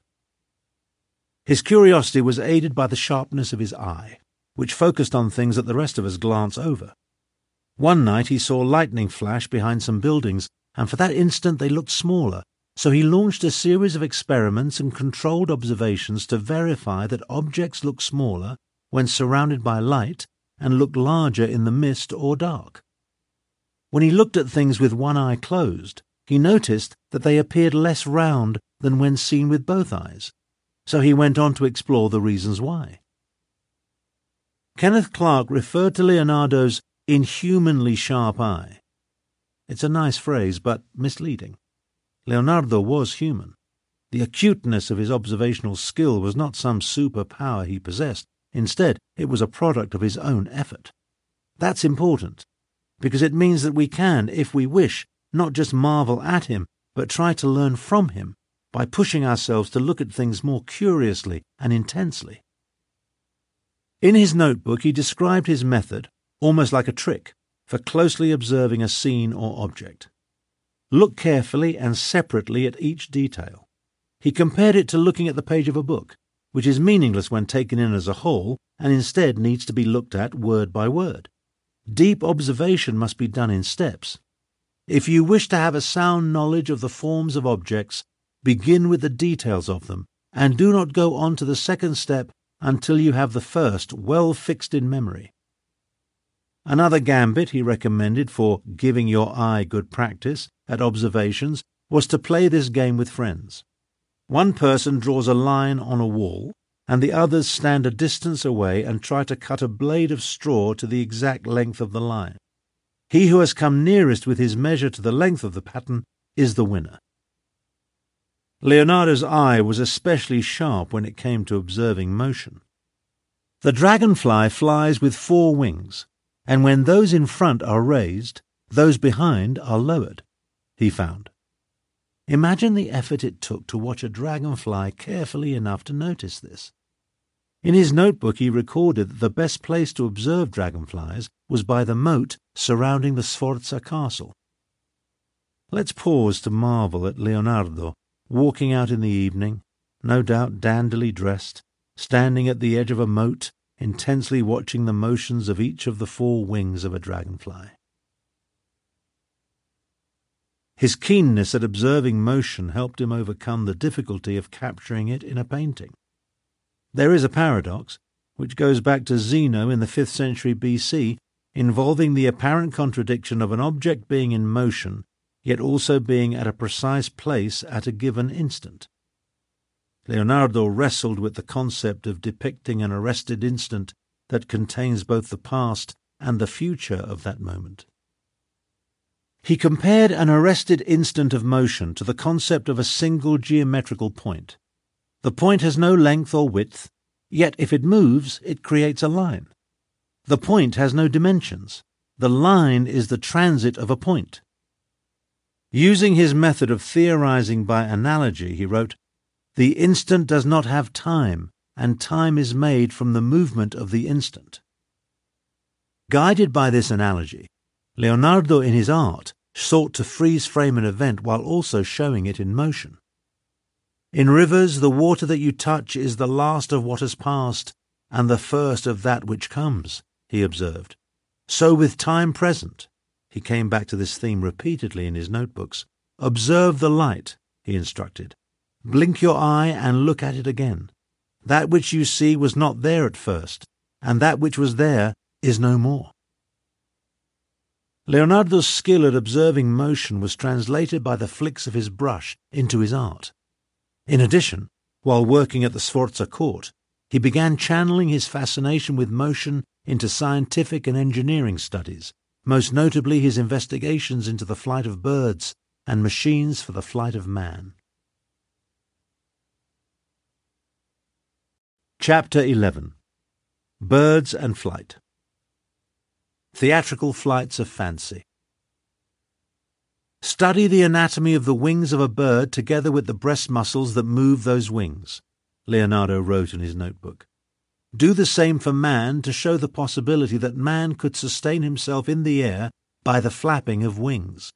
His curiosity was aided by the sharpness of his eye, which focused on things that the rest of us glance over. One night he saw lightning flash behind some buildings, and for that instant they looked smaller, so he launched a series of experiments and controlled observations to verify that objects look smaller when surrounded by light and look larger in the mist or dark. When he looked at things with one eye closed, he noticed that they appeared less round than when seen with both eyes, so he went on to explore the reasons why. Kenneth Clark referred to Leonardo's inhumanly sharp eye. It's a nice phrase, but misleading. Leonardo was human. The acuteness of his observational skill was not some superpower he possessed. Instead, it was a product of his own effort. That's important, because it means that we can, if we wish, not just marvel at him, but try to learn from him by pushing ourselves to look at things more curiously and intensely. In his notebook he described his method, almost like a trick, for closely observing a scene or object. Look carefully and separately at each detail. He compared it to looking at the page of a book, which is meaningless when taken in as a whole and instead needs to be looked at word by word. Deep observation must be done in steps. If you wish to have a sound knowledge of the forms of objects, begin with the details of them, and do not go on to the second step until you have the first well fixed in memory. Another gambit he recommended for giving your eye good practice at observations was to play this game with friends. One person draws a line on a wall, and the others stand a distance away and try to cut a blade of straw to the exact length of the line. He who has come nearest with his measure to the length of the pattern is the winner. Leonardo's eye was especially sharp when it came to observing motion. The dragonfly flies with four wings, and when those in front are raised, those behind are lowered, he found. Imagine the effort it took to watch a dragonfly carefully enough to notice this. In his notebook he recorded that the best place to observe dragonflies was by the moat surrounding the Sforza castle. Let's pause to marvel at Leonardo, walking out in the evening, no doubt dandily dressed, standing at the edge of a moat, intensely watching the motions of each of the four wings of a dragonfly. His keenness at observing motion helped him overcome the difficulty of capturing it in a painting. There is a paradox, which goes back to Zeno in the fifth century B C, involving the apparent contradiction of an object being in motion, yet also being at a precise place at a given instant. Leonardo wrestled with the concept of depicting an arrested instant that contains both the past and the future of that moment. He compared an arrested instant of motion to the concept of a single geometrical point. The point has no length or width, yet if it moves, it creates a line. The point has no dimensions. The line is the transit of a point. Using his method of theorizing by analogy, he wrote, "The instant does not have time, and time is made from the movement of the instant." Guided by this analogy, Leonardo in his art sought to freeze-frame an event while also showing it in motion. In rivers, the water that you touch is the last of what has passed and the first of that which comes, he observed. So with time present, he came back to this theme repeatedly in his notebooks. Observe the light, he instructed. Blink your eye and look at it again. That which you see was not there at first, and that which was there is no more. Leonardo's skill at observing motion was translated by the flicks of his brush into his art. In addition, while working at the Sforza court, he began channeling his fascination with motion into scientific and engineering studies, most notably his investigations into the flight of birds and machines for the flight of man. Chapter eleven. Birds and Flight. Theatrical Flights of Fancy. Study the anatomy of the wings of a bird together with the breast muscles that move those wings, Leonardo wrote in his notebook. Do the same for man to show the possibility that man could sustain himself in the air by the flapping of wings.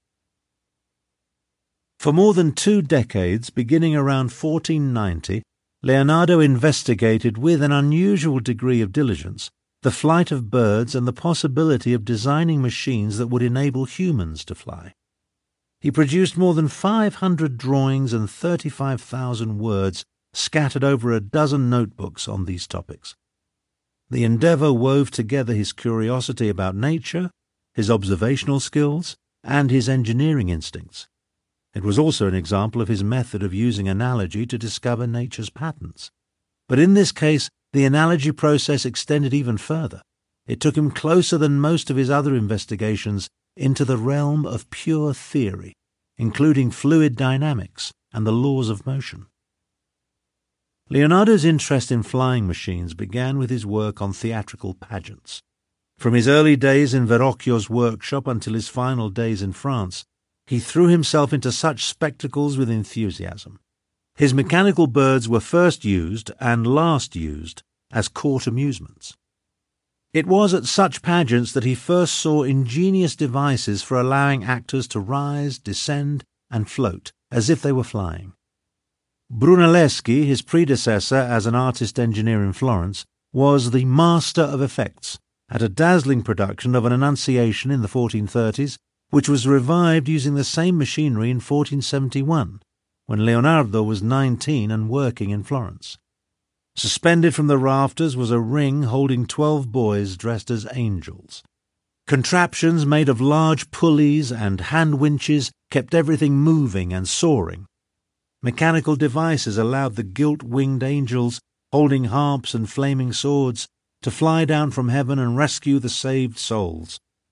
For more than two decades, beginning around fourteen ninety, Leonardo investigated with an unusual degree of diligence the flight of birds and the possibility of designing machines that would enable humans to fly. He produced more than five hundred drawings and thirty-five thousand words scattered over a dozen notebooks on these topics. The endeavour wove together his curiosity about nature, his observational skills, and his engineering instincts. It was also an example of his method of using analogy to discover nature's patterns. But in this case, the analogy process extended even further. It took him closer than most of his other investigations into the realm of pure theory, including fluid dynamics and the laws of motion. Leonardo's interest in flying machines began with his work on theatrical pageants. From his early days in Verrocchio's workshop until his final days in France, he threw himself into such spectacles with enthusiasm. His mechanical birds were first used and last used as court amusements. It was at such pageants that he first saw ingenious devices for allowing actors to rise, descend, and float as if they were flying. Brunelleschi, his predecessor as an artist-engineer in Florence, was the master of effects at a dazzling production of an Annunciation in the fourteen thirties, which was revived using the same machinery in fourteen seventy-one, when Leonardo was nineteen and working in Florence. Suspended from the rafters was a ring holding twelve boys dressed as angels. Contraptions made of large pulleys and hand winches kept everything moving and soaring. Mechanical devices allowed the gilt-winged angels, holding harps and flaming swords, to fly down from heaven and rescue the saved souls,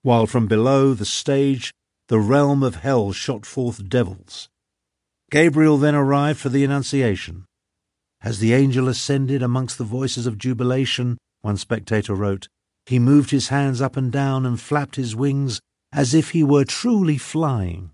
while from below the stage the realm of hell shot forth devils. Gabriel then arrived for the Annunciation. As the angel ascended amongst the voices of jubilation, one spectator wrote, he moved his hands up and down and flapped his wings as if he were truly flying.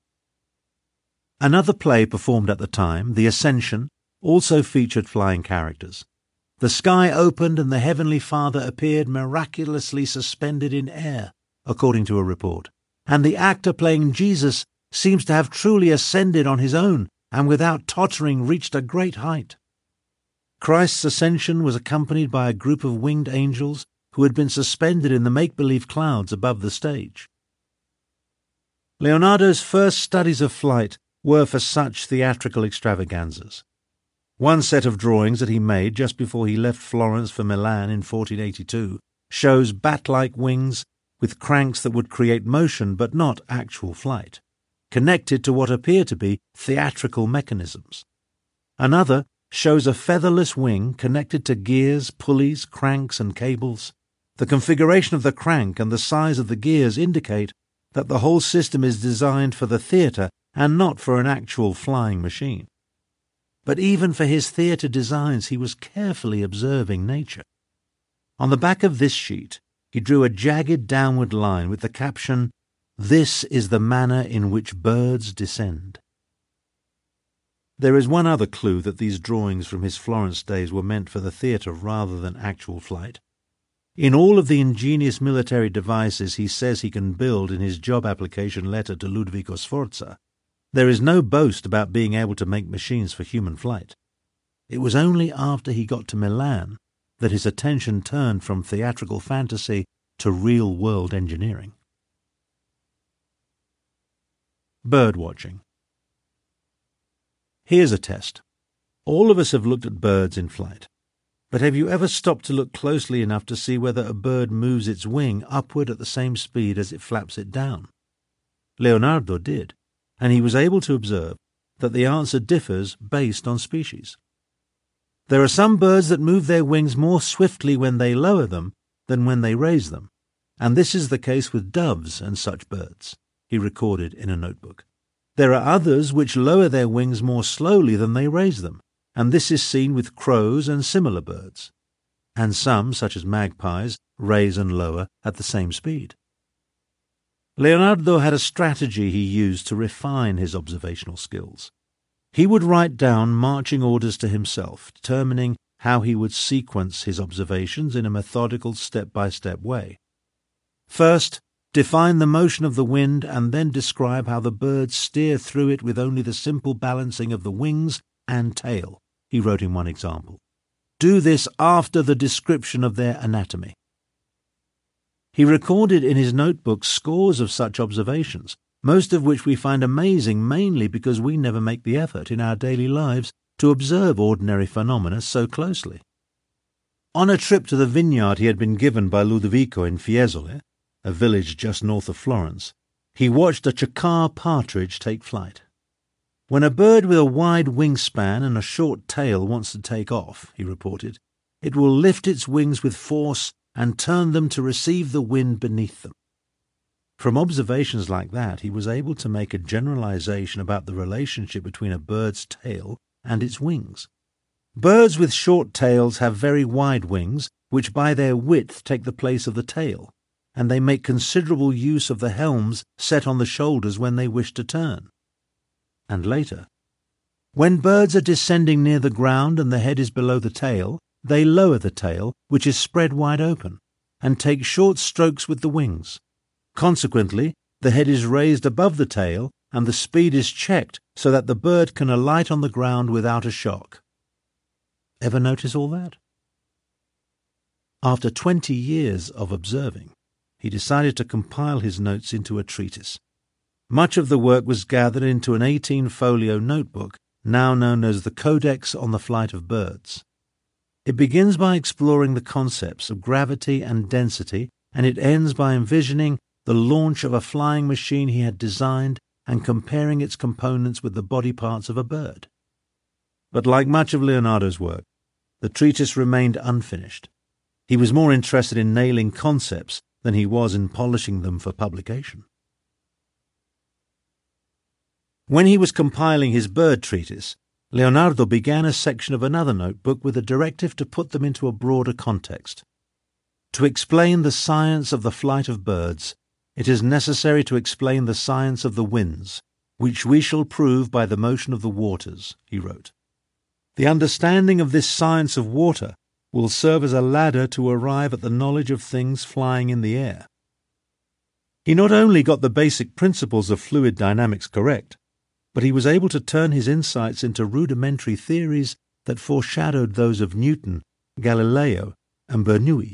Another play performed at the time, The Ascension, also featured flying characters. The sky opened and the Heavenly Father appeared miraculously suspended in air, according to a report, and the actor playing Jesus seems to have truly ascended on his own and without tottering reached a great height. Christ's ascension was accompanied by a group of winged angels who had been suspended in the make-believe clouds above the stage. Leonardo's first studies of flight were for such theatrical extravaganzas. One set of drawings that he made just before he left Florence for Milan in fourteen eighty-two shows bat-like wings with cranks that would create motion but not actual flight, connected to what appear to be theatrical mechanisms. Another shows a featherless wing connected to gears, pulleys, cranks, and cables. The configuration of the crank and the size of the gears indicate that the whole system is designed for the theatre and not for an actual flying machine. But even for his theatre designs he was carefully observing nature. On the back of this sheet he drew a jagged downward line with the caption, "This is the manner in which birds descend." There is one other clue that these drawings from his Florence days were meant for the theatre rather than actual flight. In all of the ingenious military devices he says he can build in his job application letter to Ludovico Sforza, there is no boast about being able to make machines for human flight. It was only after he got to Milan that his attention turned from theatrical fantasy to real-world engineering. Bird watching. Here's a test. All of us have looked at birds in flight. But have you ever stopped to look closely enough to see whether a bird moves its wing upward at the same speed as it flaps it down? Leonardo did, and he was able to observe that the answer differs based on species. There are some birds that move their wings more swiftly when they lower them than when they raise them, and this is the case with doves and such birds, he recorded in a notebook. There are others which lower their wings more slowly than they raise them, and this is seen with crows and similar birds. And some, such as magpies, raise and lower at the same speed. Leonardo had a strategy he used to refine his observational skills. He would write down marching orders to himself, determining how he would sequence his observations in a methodical step-by-step way. First, define the motion of the wind and then describe how the birds steer through it with only the simple balancing of the wings and tail, he wrote in one example. Do this after the description of their anatomy. He recorded in his notebook scores of such observations, most of which we find amazing mainly because we never make the effort in our daily lives to observe ordinary phenomena so closely. On a trip to the vineyard he had been given by Ludovico in Fiesole, a village just north of Florence, he watched a chakar partridge take flight. When a bird with a wide wingspan and a short tail wants to take off, he reported, it will lift its wings with force and turn them to receive the wind beneath them. From observations like that, he was able to make a generalization about the relationship between a bird's tail and its wings. Birds with short tails have very wide wings, which by their width take the place of the tail, and they make considerable use of the helms set on the shoulders when they wish to turn. And later, when birds are descending near the ground and the head is below the tail, they lower the tail, which is spread wide open, and take short strokes with the wings. Consequently, the head is raised above the tail and the speed is checked so that the bird can alight on the ground without a shock. Ever notice all that? After twenty years of observing, he decided to compile his notes into a treatise. Much of the work was gathered into an eighteen-folio notebook, now known as the Codex on the Flight of Birds. It begins by exploring the concepts of gravity and density, and it ends by envisioning the launch of a flying machine he had designed and comparing its components with the body parts of a bird. But like much of Leonardo's work, the treatise remained unfinished. He was more interested in nailing concepts than he was in polishing them for publication. When he was compiling his bird treatise, Leonardo began a section of another notebook with a directive to put them into a broader context. To explain the science of the flight of birds, it is necessary to explain the science of the winds, which we shall prove by the motion of the waters, he wrote. The understanding of this science of water will serve as a ladder to arrive at the knowledge of things flying in the air. He not only got the basic principles of fluid dynamics correct, but he was able to turn his insights into rudimentary theories that foreshadowed those of Newton, Galileo, and Bernoulli.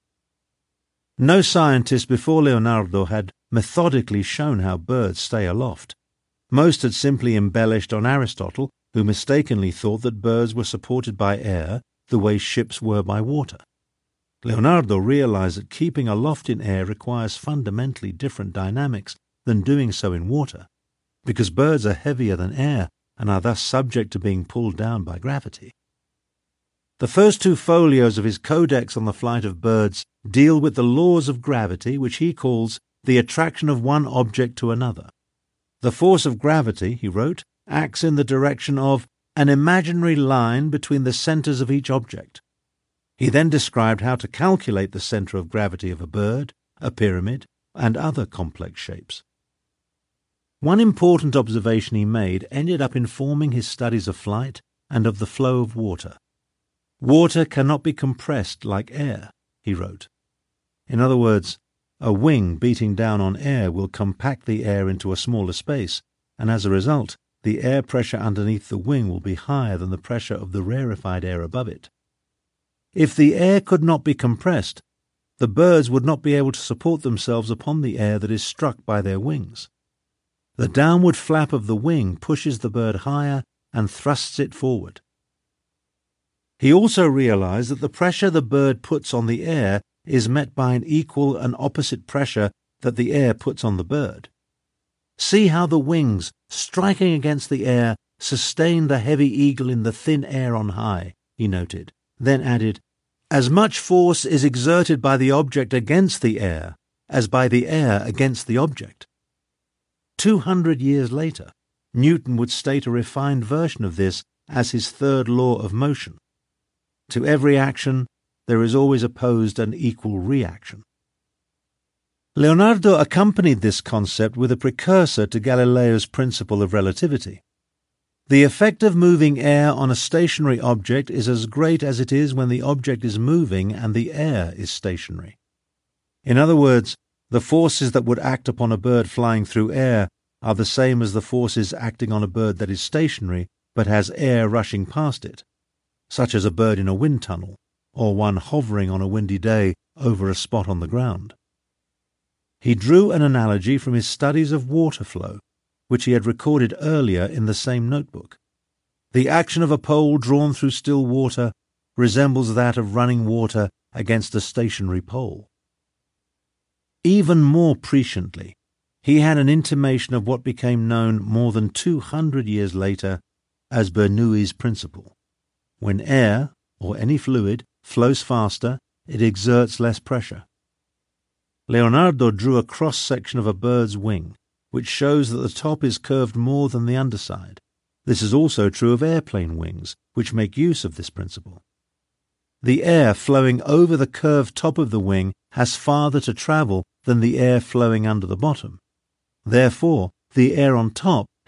No scientist before Leonardo had methodically shown how birds stay aloft. Most had simply embellished on Aristotle, who mistakenly thought that birds were supported by air the way ships were by water. Leonardo realized that keeping aloft in air requires fundamentally different dynamics than doing so in water, because birds are heavier than air and are thus subject to being pulled down by gravity. The first two folios of his Codex on the Flight of Birds deal with the laws of gravity, which he calls the attraction of one object to another. The force of gravity, he wrote, acts in the direction of an imaginary line between the centres of each object. He then described how to calculate the centre of gravity of a bird, a pyramid, and other complex shapes. One important observation he made ended up informing his studies of flight and of the flow of water. Water cannot be compressed like air, he wrote. In other words, a wing beating down on air will compact the air into a smaller space, and as a result, the air pressure underneath the wing will be higher than the pressure of the rarefied air above it. If the air could not be compressed, the birds would not be able to support themselves upon the air that is struck by their wings. The downward flap of the wing pushes the bird higher and thrusts it forward. He also realized that the pressure the bird puts on the air is met by an equal and opposite pressure that the air puts on the bird. See how the wings, striking against the air, sustain the heavy eagle in the thin air on high, he noted, then added, as much force is exerted by the object against the air as by the air against the object. Two hundred years later, Newton would state a refined version of this as his third law of motion. To every action, there is always opposed an equal reaction. Leonardo accompanied this concept with a precursor to Galileo's principle of relativity. The effect of moving air on a stationary object is as great as it is when the object is moving and the air is stationary. In other words, the forces that would act upon a bird flying through air are the same as the forces acting on a bird that is stationary but has air rushing past it, such as a bird in a wind tunnel, or one hovering on a windy day over a spot on the ground. He drew an analogy from his studies of water flow, which he had recorded earlier in the same notebook. The action of a pole drawn through still water resembles that of running water against a stationary pole. Even more presciently, he had an intimation of what became known more than two hundred years later as Bernoulli's principle. When air, or any fluid, flows faster, it exerts less pressure. Leonardo drew a cross-section of a bird's wing, which shows that the top is curved more than the underside. This is also true of airplane wings, which make use of this principle. The air flowing over the curved top of the wing has farther to travel than the air flowing under the bottom. Therefore, the air on top